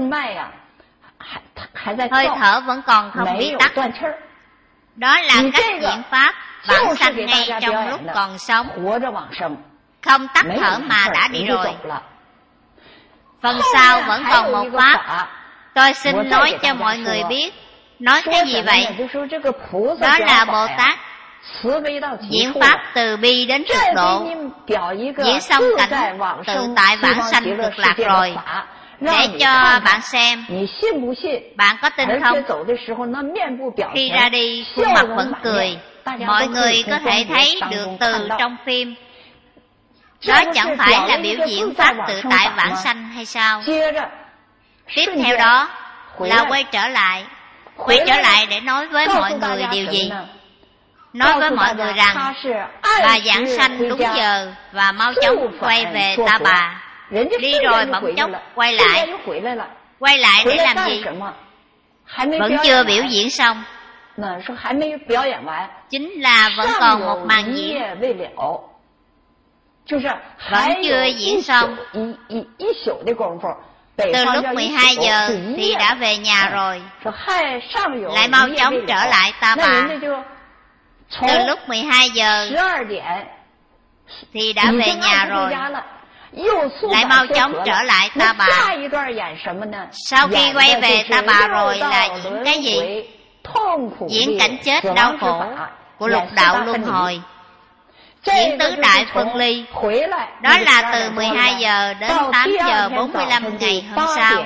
hơi thở vẫn còn không bị tắt. Đó là cách diễn pháp vãng sanh ngay trong lúc còn sống, không tắt thở mà đã đi rồi. Phần sau vẫn còn một pháp. Tôi xin nói cho mọi người biết, Nói cái gì vậy? Đó là Bồ Tát diễn pháp từ bi đến cực độ, diễn xong cảnh tự tại vãng sanh cực lạc rồi, để cho bạn xem. Bạn có tin không? Khi ra đi khuôn mặt vẫn cười, mọi người có thể thấy được từ trong phim. Đó chẳng phải là biểu diễn pháp tự tại vãng sanh hay sao? Tiếp theo đó là quay trở lại để nói với mọi người điều gì? Nói với mọi người rằng bà giảng sanh đúng giờ và mau chóng quay về Ta Bà. Đi rồi bỗng chốc quay lại để làm gì? Vẫn chưa biểu diễn xong, chính là vẫn còn một màn diễn, vẫn chưa diễn xong. Từ lúc 12 giờ thì đã về nhà rồi, lại mau chóng trở lại Ta Bà. Từ lúc 12 giờ thì đã về nhà rồi, lại mau chóng trở lại Ta Bà. Sau khi quay về Ta Bà rồi là diễn cái gì? Diễn cảnh chết đau khổ của lục đạo luân hồi, diễn tứ đại phân ly. Đó là từ 12 giờ đến 8 giờ 45 ngày hôm sau.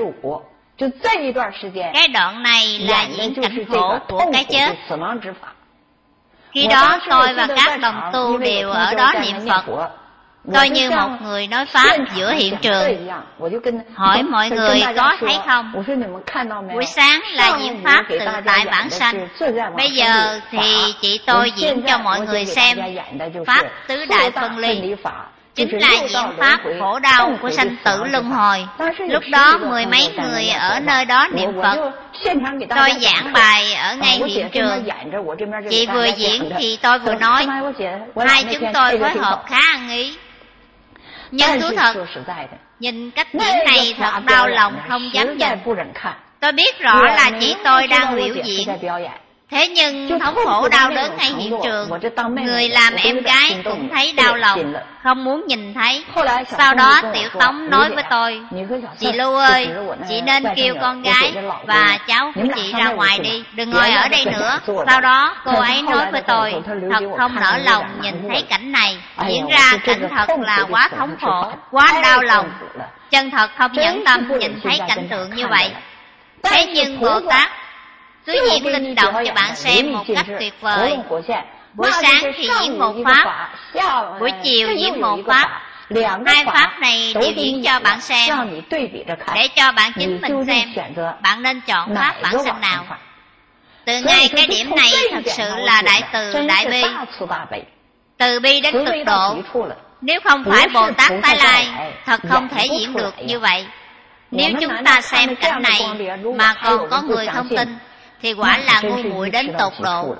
Cái đoạn này là diễn cảnh khổ của cái chết. Khi đó tôi và các đồng tu đều ở đó niệm Phật. Tôi như một người nói pháp giữa hiện trường, hỏi mọi người có thấy không? Buổi sáng là diễn pháp tự tại vãng sanh, bây giờ thì chị tôi diễn cho mọi người xem pháp tứ đại phân ly, chính là diễn pháp khổ đau của sanh tử luân hồi. Lúc đó 10 mấy người ở nơi đó niệm Phật. Tôi giảng bài ở ngay hiện trường. Chị vừa diễn thì tôi vừa nói. Hai chúng tôi phối hợp khá ăn ý. Nhưng thú thật, nhìn cách diễn này thật đau lòng không dám nhìn. Tôi biết rõ là chị tôi đang biểu diễn, thế nhưng thống khổ đau đớn ngay hiện trường, người làm em gái cũng thấy đau lòng, không muốn nhìn thấy. Sau đó Tiểu Tống nói với tôi, chị Lưu ơi, chị nên kêu con gái và cháu của chị ra ngoài đi, đừng ngồi ở đây nữa. Sau đó cô ấy nói với tôi, thật không nỡ lòng nhìn thấy cảnh này, diễn ra cảnh thật là quá thống khổ, quá đau lòng, chân thật không nhẫn tâm nhìn thấy cảnh tượng như vậy. Thế nhưng Bồ Tát cứ diễn linh động cho bạn xem một cách tuyệt vời. Buổi sáng thì diễn một pháp, buổi chiều diễn một pháp. Hai pháp này đều diễn cho bạn xem, để cho bạn chính mình xem bạn nên chọn pháp vãng sanh nào. Từ ngay cái điểm này thật sự là đại từ đại bi, từ bi đến cực độ. Nếu không phải Bồ Tát Tái Lai, thật không thể diễn được như vậy. Nếu chúng ta xem cảnh này mà còn có người không tin thì quả là ngu muội đến tột độ.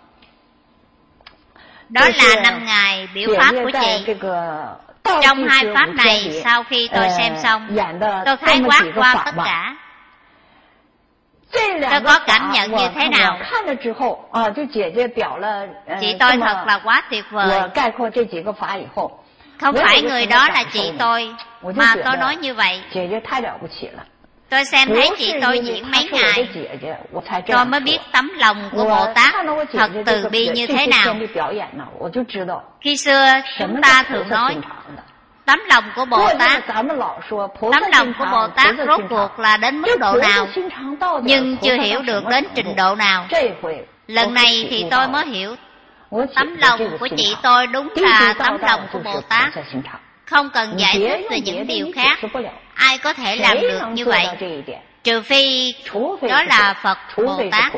Đó là 5 ngày biểu pháp của chị. Trong hai pháp này, sau khi tôi xem xong, tôi khái quát qua tất cả. Tôi có cảm nhận như thế nào? Chị tôi thật là quá tuyệt vời. Không phải người đó là chị tôi, mà tôi nói như vậy. Tôi xem thấy chị tôi diễn mấy ngày, tôi mới biết tấm lòng của Bồ Tát thật từ bi như thế nào. Khi xưa chúng ta thường nói tấm lòng của Bồ Tát, tấm lòng của Bồ Tát rốt cuộc là đến mức độ nào, nhưng chưa hiểu được đến trình độ nào. Lần này thì tôi mới hiểu tấm lòng của chị tôi đúng là tấm lòng của Bồ Tát, không cần giải thích về những điều khác. Ai có thể làm được như vậy, trừ phi đó là Phật Bồ Tát.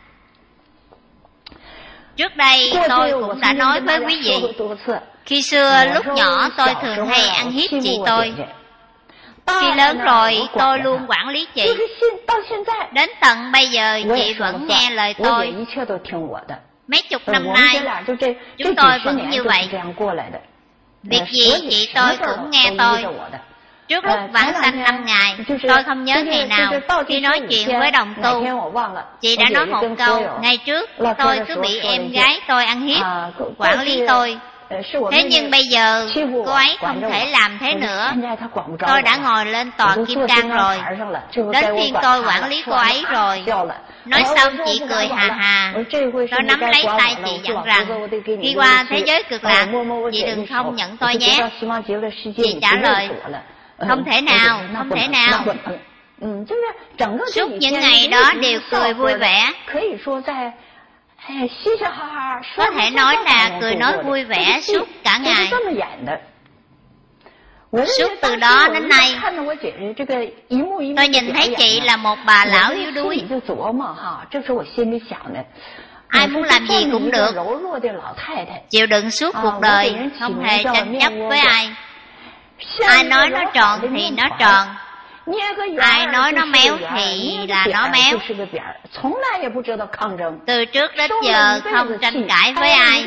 Trước đây tôi cũng đã nói với quý vị, khi xưa lúc nhỏ tôi thường hay ăn hiếp chị tôi. Khi lớn rồi tôi luôn quản lý chị. Đến tận bây giờ chị vẫn nghe lời tôi. Mấy chục năm nay chúng tôi vẫn như vậy. Việc gì chị tôi cũng nghe tôi. Trước lúc vãng sanh 5 ngày, tôi không nhớ ngày nào, khi nói chuyện với đồng tu, chị đã nói một câu, ngày trước tôi cứ bị em gái tôi ăn hiếp, quản lý tôi, Thế nhưng bây giờ cô ấy không thể làm thế nữa. Tôi đã ngồi lên tòa kim cang rồi. Đến phiên tôi quản lý cô ấy rồi. Nói xong chị cười hà hà. Tôi nắm lấy tay chị dặn rằng khi qua thế giới cực lạc, chị đừng không nhận tôi nhé. Chị trả lời không thể nào, không thể nào. Suốt những ngày đó đều cười vui vẻ. Có thể nói là cười nói vui vẻ suốt cả ngày. Suốt từ đó đến nay, tôi nhìn thấy chị là một bà lão yếu đuối. Ai muốn làm gì cũng được, chịu đựng suốt cuộc đời, không hề tranh chấp với ai. Ai nói nó tròn thì nó tròn, ai nói nó méo thì là nó méo. Từ trước đến giờ không tranh cãi với ai.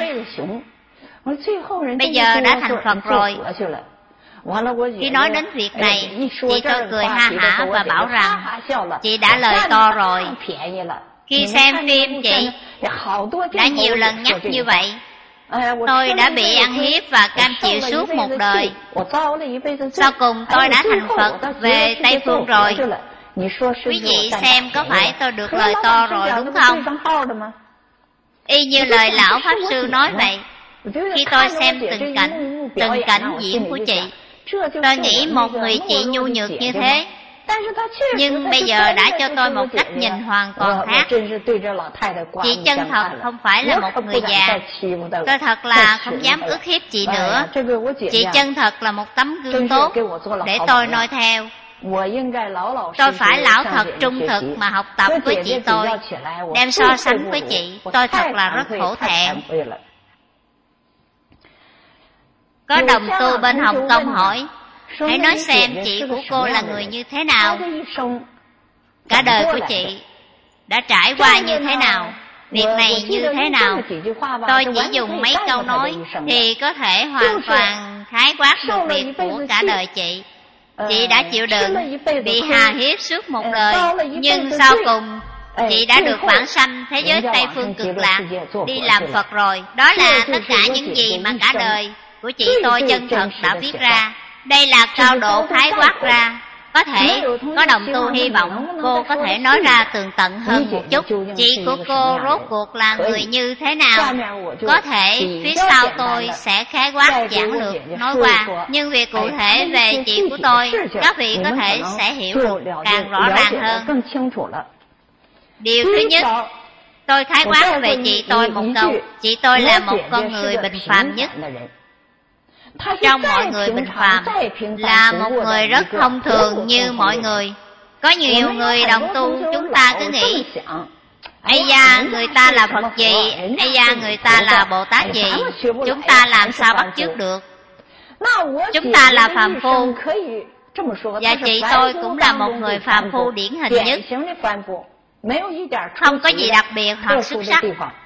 Bây giờ đã thành Phật rồi. Khi nói đến việc này, chị tôi cười ha hả và bảo rằng chị đã lời to rồi. Khi xem phim chị đã nhiều lần nhắc như vậy. Tôi đã bị ăn hiếp và cam chịu suốt một đời. Sau cùng tôi đã thành Phật về Tây Phương rồi. Quý vị xem có phải tôi được lời to rồi đúng không? Y như lời lão Pháp Sư nói vậy. Khi tôi xem từng cảnh diễn của chị, tôi nghĩ một người chị nhu nhược như thế, nhưng bây giờ đã cho tôi một cách nhìn hoàn toàn khác. Chị chân thật không phải là một người già. Tôi thật là không dám ức hiếp chị nữa. Chị chân thật là một tấm gương tốt để tôi noi theo. Tôi phải lão thật trung thực mà học tập với chị tôi. Đem so sánh với chị, tôi thật là rất hổ thẹn. Có đồng tu bên Hồng Kông hỏi, hãy nói xem chị của cô là người như thế nào? Cả đời của chị đã trải qua như thế nào? Việc này như thế nào? Tôi chỉ dùng mấy câu nói thì có thể hoàn toàn khái quát được việc của cả đời chị. Chị đã chịu đựng, bị hà hiếp suốt một đời, nhưng sau cùng chị đã được vãng sanh thế giới Tây Phương cực lạc, đi làm Phật rồi. Đó là tất cả những gì mà cả đời của chị tôi chân thật đã viết ra. Đây là cao độ khái quát ra. Có thể có đồng tu hy vọng cô có thể nói ra tường tận hơn một chút. Chị của cô rốt cuộc là người như thế nào? Có thể phía sau tôi sẽ khái quát giản lược nói qua, nhưng việc cụ thể về chị của tôi, các vị có thể sẽ hiểu được càng rõ ràng hơn. Điều thứ nhất, tôi khái quát về chị tôi một câu. Chị tôi là một con người bình phàm nhất. Trong mọi người bình phàm là một người rất thông thường như mọi người. Có nhiều người đồng tu chúng ta cứ nghĩ ây da người ta là Phật gì, ây da người ta là Bồ Tát gì, chúng ta làm sao bắt chước được. Chúng ta là phàm phu. Và chị tôi cũng là một người phàm phu điển hình nhất, không có gì đặc biệt hoặc xuất sắc.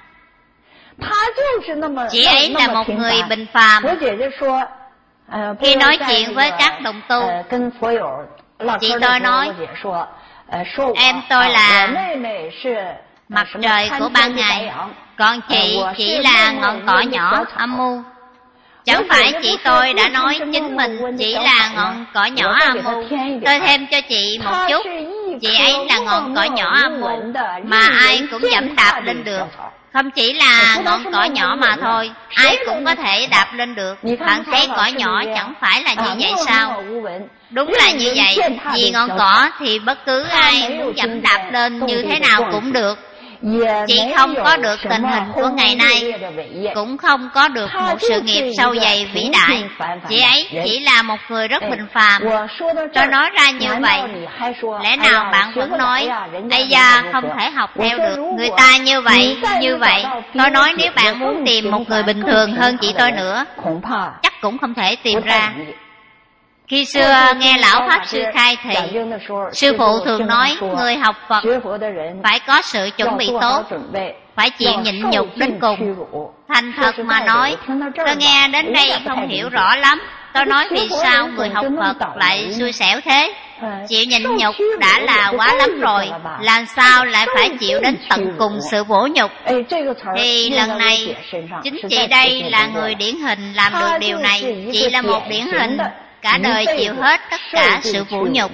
Chị ấy là một người bình phàm. Khi nói chuyện với các đồng tu, chị tôi nói em tôi là mặt trời của ban ngày, còn chị chỉ là ngọn cỏ nhỏ âm mưu. Chẳng phải chị tôi đã nói chính mình chỉ là ngọn cỏ nhỏ âm mưu. Tôi thêm cho chị một chút, chị ấy là ngọn cỏ nhỏ âm mưu mà ai cũng dẫm đạp lên được. Không chỉ là ngọn cỏ nhỏ mà thôi, ai cũng có thể đạp lên được. Bạn thấy cỏ nhỏ chẳng phải là như vậy sao? Đúng là như vậy, vì ngọn cỏ thì bất cứ ai muốn dẫm đạp lên như thế nào cũng được. Chị không có được tình hình của ngày nay, cũng không có được một sự nghiệp sâu dày vĩ đại. Chị ấy chỉ là một người rất bình phàm. Tôi nói ra như vậy, lẽ nào bạn vẫn nói ây da không thể học theo được người ta như vậy, như vậy. Tôi nói nếu bạn muốn tìm một người bình thường hơn chị tôi nữa, chắc cũng không thể tìm ra. Khi xưa nghe lão Pháp Sư khai thị, sư phụ thường nói người học Phật phải có sự chuẩn bị tốt, phải chịu nhịn nhục đến cùng. Thành thật mà nói, tôi nghe đến đây không hiểu rõ lắm. Tôi nói vì sao người học Phật lại xui xẻo thế? chịu nhịn nhục đã là quá lắm rồi, làm sao lại phải chịu đến tận cùng sự vũ nhục. Thì lần này chính chị đây là người điển hình làm được điều này. Chị là một điển hình cả đời chịu hết tất cả sự vũ nhục.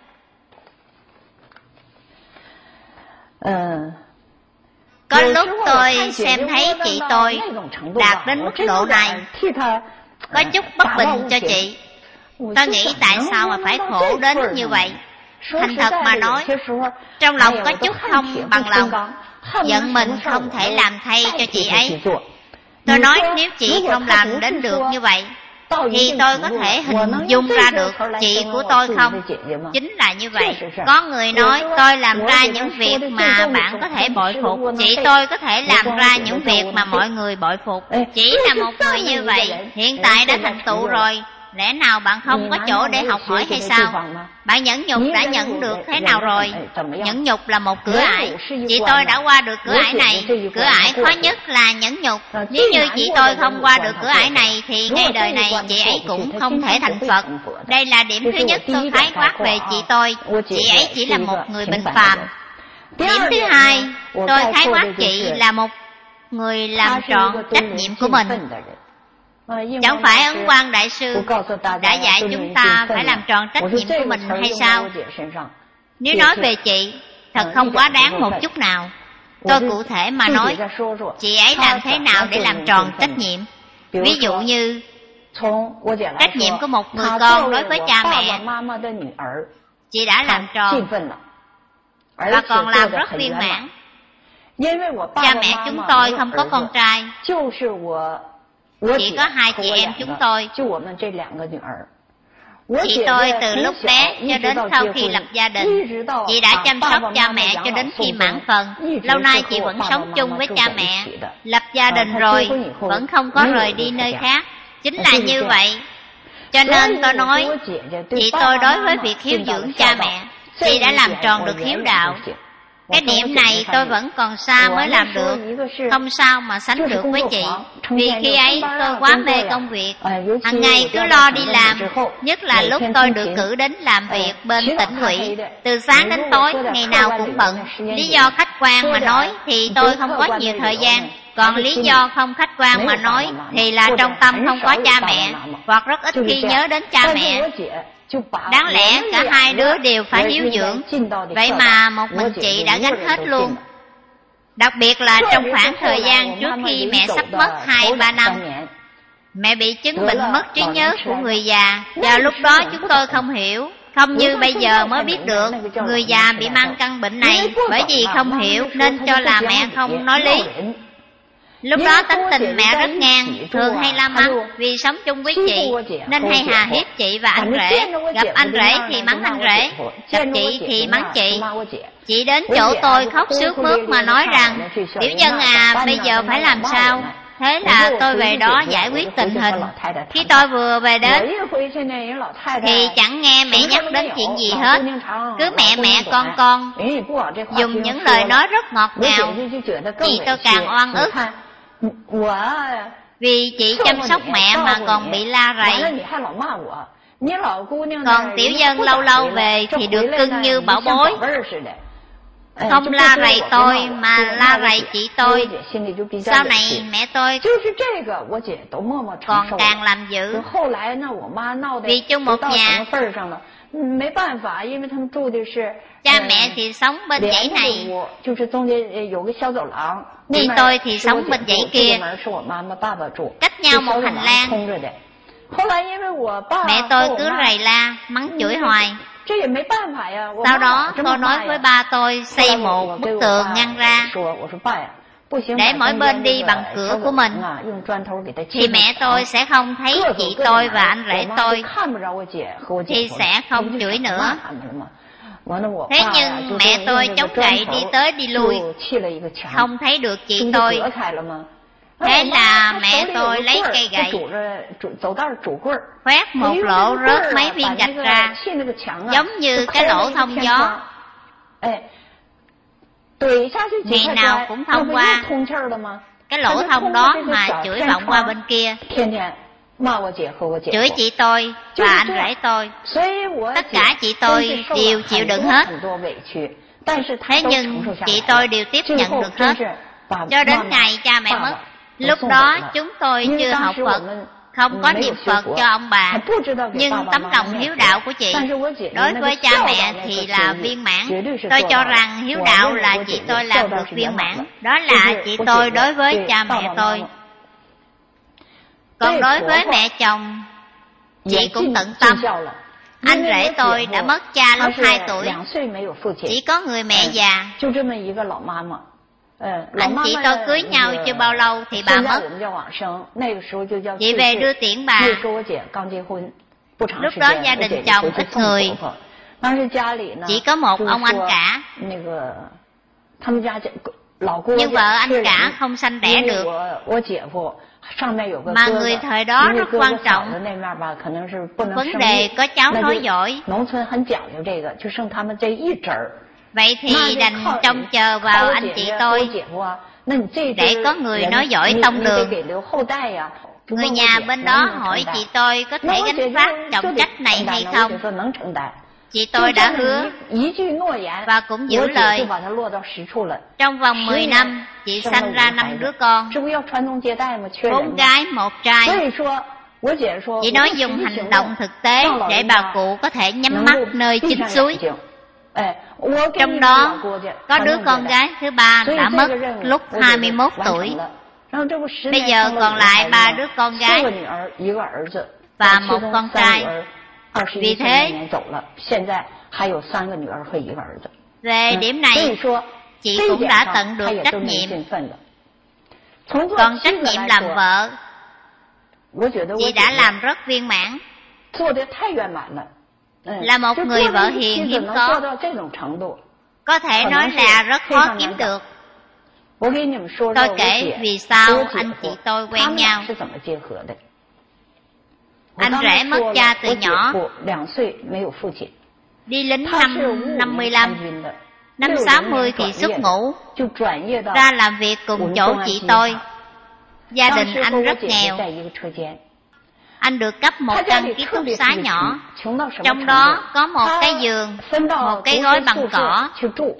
Có lúc tôi xem thấy chị tôi đạt đến mức độ này, có chút bất bình cho chị. Tôi nghĩ tại sao mà phải khổ đến như vậy. Thành thật mà nói, trong lòng có chút không bằng lòng, giận mình không thể làm thay cho chị ấy. Tôi nói nếu chị không làm đến được như vậy thì tôi có thể hình dung ra được chị của tôi không? Chính là như vậy. Có người nói tôi làm ra những việc mà bạn có thể bội phục, chị tôi có thể làm ra những việc mà mọi người bội phục. Chỉ là một người như vậy, hiện tại đã thành tựu rồi, lẽ nào bạn không có chỗ để học hỏi hay sao? Bạn nhẫn nhục đã nhận được thế nào rồi? Nhẫn nhục là một cửa ải. Chị tôi đã qua được cửa ải này. Cửa ải khó nhất là nhẫn nhục. Nếu như chị tôi không qua được cửa ải này thì ngay đời này chị ấy cũng không thể thành Phật. Đây là điểm thứ nhất tôi khái quát về chị tôi. Chị ấy chỉ là một người bình phàm. Điểm thứ hai, tôi khái quát chị là một người làm trọn trách nhiệm của mình. Chẳng phải Ấn Quang Đại Sư đã dạy chúng ta phải làm tròn trách nhiệm của mình hay sao? Nếu nói về chị, thật không quá đáng một chút nào. Tôi cụ thể mà nói, chị ấy làm thế nào để làm tròn trách nhiệm? Ví dụ như trách nhiệm của một người con đối với cha mẹ, chị đã làm tròn và còn làm rất viên mãn. Cha mẹ chúng tôi không có con trai, chỉ có hai chị em chúng tôi. Chị tôi từ lúc bé cho đến sau khi lập gia đình, chị đã chăm sóc cha mẹ cho đến khi mãn phần. Lâu nay chị vẫn sống chung với cha mẹ. Lập gia đình rồi vẫn không có rời đi nơi khác. Chính là như vậy. Cho nên tôi nói, chị tôi đối với việc hiếu dưỡng cha mẹ, chị đã làm tròn được hiếu đạo. Cái điểm này tôi vẫn còn xa mới làm được, không sao mà sánh được với chị. Vì khi ấy tôi quá mê công việc, hàng ngày cứ lo đi làm, nhất là lúc tôi được cử đến làm việc bên tỉnh ủy, từ sáng đến tối, ngày nào cũng bận. Lý do khách quan mà nói thì tôi không có nhiều thời gian, còn lý do không khách quan mà nói thì là trong tâm không có cha mẹ, hoặc rất ít khi nhớ đến cha mẹ. Đáng lẽ cả hai đứa đều phải hiếu dưỡng, vậy mà một mình chị đã gánh hết luôn. Đặc biệt là trong khoảng thời gian trước khi mẹ sắp mất 2-3 năm, mẹ bị chứng bệnh mất trí nhớ của người già. Vào lúc đó chúng tôi không hiểu, không như bây giờ mới biết được người già bị mang căn bệnh này. Bởi vì không hiểu nên cho là mẹ không nói lý. Lúc đó tính tình mẹ rất ngang, thường hay la mắng vì sống chung với chị nên hay hà hiếp chị và anh rể. Gặp anh rể thì mắng anh rể, gặp chị thì mắng chị. Chị đến chỗ tôi khóc sướt mướt mà nói rằng: "Tiểu Dân à, bây giờ phải làm sao?" Thế là tôi về đó giải quyết tình hình. Khi tôi vừa về đến thì chẳng nghe mẹ nhắc đến chuyện gì hết, cứ mẹ con, dùng những lời nói rất ngọt ngào. Chị tôi càng oan ức, vì chị chăm sóc mẹ mà còn bị la rầy. Còn Tiểu Dân lâu lâu về thì được cưng như bảo bối, không la rầy tôi mà la rầy chị tôi. Sau này mẹ tôi còn càng làm dữ. Vì chung một nhà, cha mẹ thì sống bên dãy này, chị tôi thì sống bên dãy kia, cách nhau một hành lang. Mẹ tôi cứ rầy la, mắng chửi hoài. Sau đó tôi nói với ba tôi xây một bức tường ngăn ra, để mỗi bên đi bằng cửa của mình, thì mẹ tôi sẽ không thấy chị tôi và anh rể tôi, thì sẽ không chửi nữa. Thế nhưng mẹ tôi chống gậy đi tới đi lui, không thấy được chị tôi. Thế là mẹ tôi lấy cây gậy khoét một lỗ rớt mấy viên gạch ra, giống như cái lỗ thông gió. Ngày nào cũng thông qua cái lỗ thông đó mà chửi vọng qua bên kia. chửi chị tôi và anh rể tôi. Tất cả chị tôi đều chịu đựng hết. Thế nhưng chị tôi đều tiếp nhận được hết. Cho đến ngày cha mẹ mất, lúc đó chúng tôi chưa học Phật, không có niệm Phật cho ông bà. Nhưng tấm lòng hiếu đạo của chị đối với cha mẹ thì là viên mãn. Tôi cho rằng hiếu đạo là chị tôi làm được viên mãn. Đó là chị tôi đối với cha mẹ tôi. Còn đối với mẹ chồng, chị cũng tận tâm. Anh rể tôi đã mất cha lúc 2 tuổi, chỉ có người mẹ già. Anh chị tôi cưới nhau chưa bao lâu thì bà mất. Chị về đưa tiễn bà. Lúc đó gia đình chồng ít người, chỉ có một ông anh cả. Nhưng vợ anh cả không sanh đẻ được. Mà người thời đó rất quan trọng, vấn đề có cháu nối dõi. Vậy thì đành trông chờ vào anh chị tôi để có người nói giỏi tông đường. Người nhà bên đó hỏi chị tôi có thể gánh vác trọng trách này hay không. Chị tôi đã hứa và cũng giữ lời. Trong vòng 10 năm, chị sanh ra 5 đứa con, 4 gái 1 trai. Chị nói dùng hành động thực tế để bà cụ có thể nhắm mắt nơi chính suối. Trong đó có đứa con gái thứ 3 đã mất lúc 21 tuổi. Bây giờ còn lại 3 đứa con gái và 1 con trai. Vì thế, về điểm này, chị cũng đã tận được trách nhiệm. Còn trách nhiệm làm vợ, chị đã làm rất viên mãn. Là một người vợ hiền hiếm có thể nói là rất khó kiếm được. Tôi kể vì sao anh chị tôi quen nhau. Anh rể mất cha từ nhỏ, đi lính năm 55, năm 60 thì xuất ngũ, ra làm việc cùng chỗ chị tôi. Gia đình anh rất nghèo. Anh được cấp một căn ký túc xá nhỏ, trong đó có một cái giường, một cái gối bằng cỏ.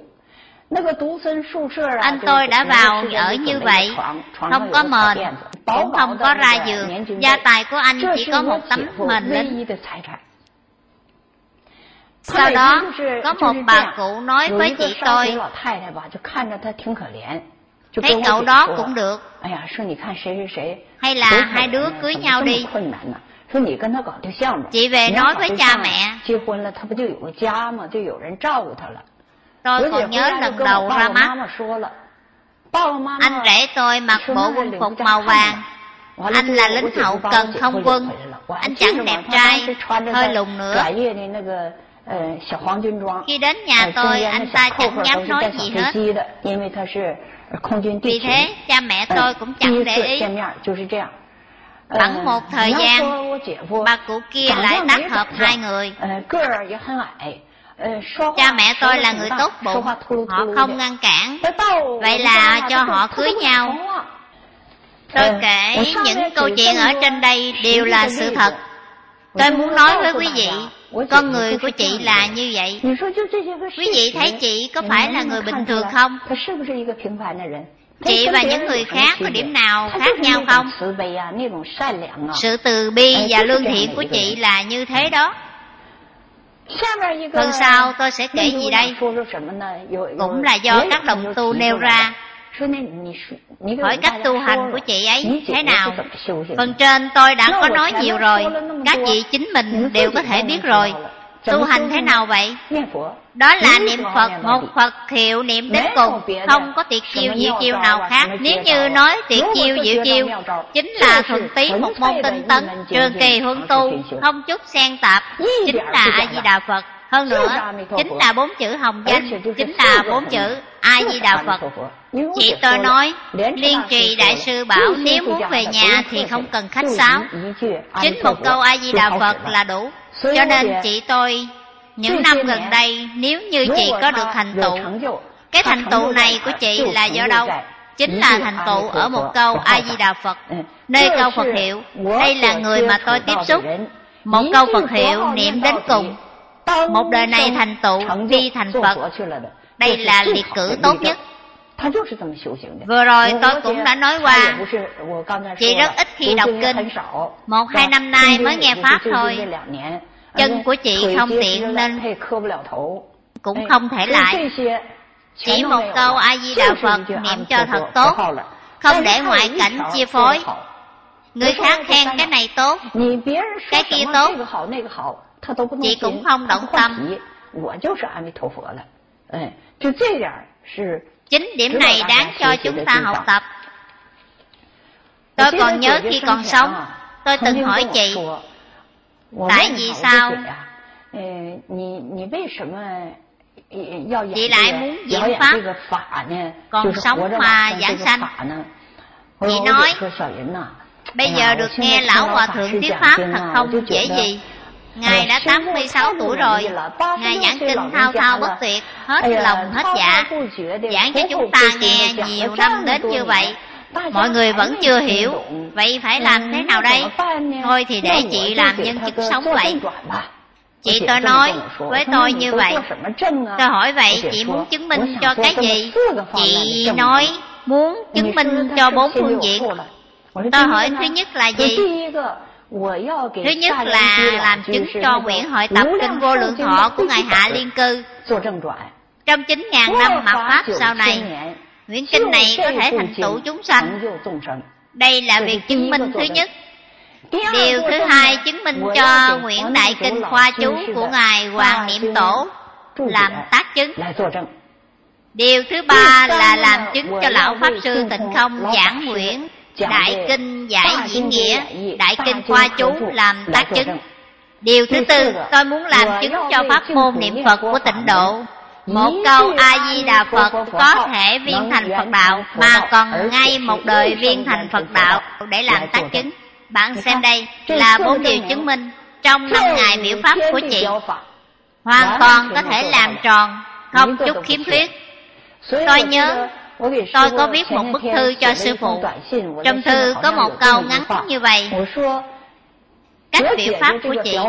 Anh tôi đã vào ở như vậy, không có mền, cũng không có ra giường. Gia tài của anh chỉ có một tấm mền lính. Sau đó, có một bà cụ nói với chị tôi, thấy cậu đó cũng được, hay là hai đứa cưới nhau đi. Chị về nói với cha mẹ. Tôi còn nhớ lần đầu ra mắt, anh rể tôi mặc bộ quân phục màu vàng. Anh là lính hậu cần không quân. Anh chẳng đẹp trai, hơi lùn nữa. Khi đến nhà tôi, anh ta chẳng dám nói gì hết. Vì thế, cha mẹ tôi cũng chẳng để ý. Bẵng một thời gian, bà cụ kia lại tác hợp hai người. Cha mẹ tôi là người tốt bụng, họ không ngăn cản. Vậy là cho họ cưới nhau. Tôi kể những câu chuyện ở trên đây đều là sự thật. Tôi muốn nói với quý vị, con người của chị là như vậy. Quý vị thấy chị có phải là người bình thường không? Chị và những người khác có điểm nào khác nhau không? Sự từ bi và lương thiện của chị là như thế đó. Phần sau tôi sẽ kể gì đây? Cũng là do các đồng tu nêu ra. Hỏi cách tu hành của chị ấy thế nào? Phần trên tôi đã có nói nhiều rồi. Các vị chính mình đều có thể biết rồi. Tu hành thế nào vậy? Đó là niệm Phật, một Phật hiệu niệm đến cùng, không có tiệt chiêu diệu chiêu nào khác. Nếu như nói tiệt chiêu diệu chiêu, chính là thuần túy một môn tinh tấn, trường kỳ huân tu, không chút xen tạp, chính là A Di Đà Phật. Hơn nữa, chính là 4 chữ hồng danh, chính là 4 chữ A Di Đà Phật. Chị tôi nói, Liên Trì đại sư bảo nếu muốn về nhà thì không cần khách sáo, chính một câu A Di Đà Phật là đủ. Cho nên chị tôi những năm gần đây, nếu như chị có được thành tựu, cái thành tựu này của chị là do đâu? chính là thành tựu ở một câu A-di-đà Phật. Nơi câu Phật hiệu, đây là người mà tôi tiếp xúc. Một câu Phật hiệu niệm đến cùng, một đời này thành tựu đi thành Phật. Đây là liệt cử tốt nhất. Vừa rồi tôi cũng đã nói qua, chị rất ít khi đọc kinh, 1-2 năm nay mới nghe Pháp thôi. Chân của chị không tiện nên cũng không thể lại. Chỉ một câu A-di-đà Phật niệm cho thật tốt, không để ngoại cảnh chia phối. Người khác khen cái này tốt, cái kia tốt, chị cũng không động tâm. Chính điểm này đáng cho chúng ta học tập. Tôi còn nhớ khi còn sống, tôi từng hỏi chị, tại vì sao chị lại muốn diễn Pháp, còn sống mà giảng sanh? Chị nói, bây giờ được nghe Lão Hòa Thượng thuyết Pháp thật không dễ gì. Ngài đã 86 tuổi rồi, Ngài giảng kinh thao thao bất tuyệt, hết lòng hết dạ, giảng cho chúng ta nghe nhiều năm đến như vậy. Mọi người vẫn chưa hiểu, vậy phải làm thế nào đây? Thôi thì để chị làm nhân chứng sống vậy. Chị tôi nói với tôi như vậy. Tôi hỏi vậy chị muốn chứng minh cho cái gì? Chị nói muốn chứng minh cho 4 phương diện. Tôi hỏi thứ nhất là gì? Thứ nhất là làm chứng cho quyển hội tập kinh Vô Lượng Thọ của Ngài Hạ Liên Cư. Trong 9.000 năm mạt Pháp sau này, quyển kinh này có thể thành tựu chúng sanh. Đây là việc chứng minh thứ nhất. Điều thứ hai, chứng minh cho quyển đại kinh khoa chú của Ngài Hoàng Niệm Tổ làm tác chứng. Điều thứ ba là làm chứng cho Lão Pháp Sư Tịnh Không giảng quyển đại kinh giải diễn nghĩa, đại kinh khoa chú làm tác chứng. Điều thứ tư, tôi muốn làm chứng cho pháp môn niệm Phật của Tịnh Độ. Một câu A-di-đà Phật có thể viên thành Phật đạo, mà còn ngay một đời viên thành Phật đạo để làm tác chứng. Bạn xem đây là 4 điều chứng minh trong 5 ngày biểu pháp của chị. Hoàn toàn có thể làm tròn, không chút khiếm khuyết. Tôi nhớ tôi có viết một bức thư cho sư phụ. Trong thư có một câu ngắn như vậy: cách biểu pháp của chị,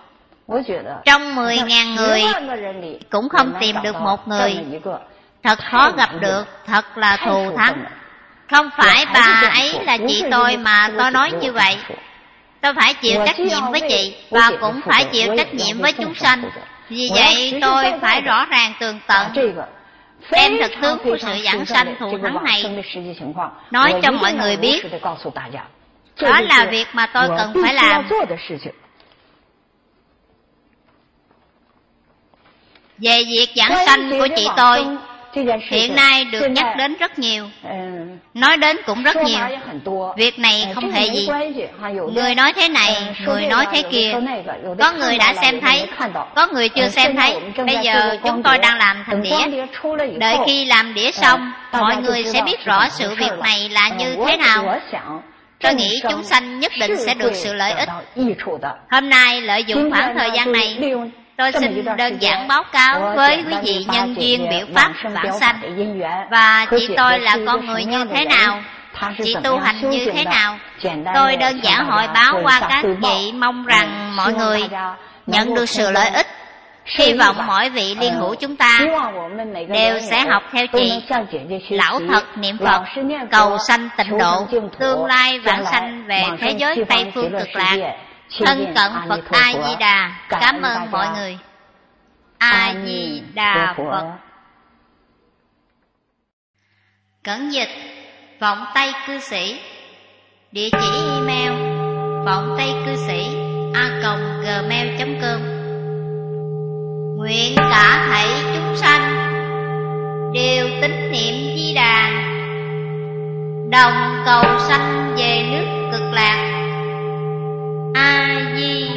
trong 10.000 người cũng không tìm được một người. Thật khó gặp được, thật là thù thắng. Không phải bà ấy là chị tôi mà tôi nói như vậy. Tôi phải chịu trách nhiệm với chị, và cũng phải chịu trách nhiệm với chúng sanh. Vì vậy tôi phải rõ ràng tường tận đem thực tướng của sự giảng sanh thù thắng này nói cho mọi người biết. Đó là việc mà tôi cần phải làm. Về việc giảng sanh của chị tôi, hiện nay được nhắc đến rất nhiều, nói đến cũng rất nhiều. Việc này không hề gì. Người nói thế này, người nói thế kia. Có người đã xem thấy, có người chưa xem thấy. Bây giờ chúng tôi đang làm thành đĩa. Đợi khi làm đĩa xong, mọi người sẽ biết rõ sự việc này là như thế nào. Tôi nghĩ chúng sanh nhất định sẽ được sự lợi ích. Hôm nay lợi dụng khoảng thời gian này, tôi xin đơn giản báo cáo với quý vị nhân duyên biểu pháp vãng sanh, và chị tôi là con người như thế nào, chị tu hành như thế nào. Tôi đơn giản hội báo qua các vị, mong rằng mọi người nhận được sự lợi ích. Hy vọng mỗi vị liên hữu chúng ta đều sẽ học theo chị, lão thật niệm Phật, cầu sanh tịnh độ, tương lai vãng sanh về thế giới Tây Phương Cực Lạc. Thân cận Phật A-di-đà. Cảm ơn mọi người. A-di-đà Phật. Cẩn dịch Vọng Tây Cư Sĩ. Địa chỉ email vọng tây cư sĩ @gmail.com. Nguyện cả thảy chúng sanh đều tín niệm Di Đà, đồng cầu sanh về nước Cực Lạc. A Di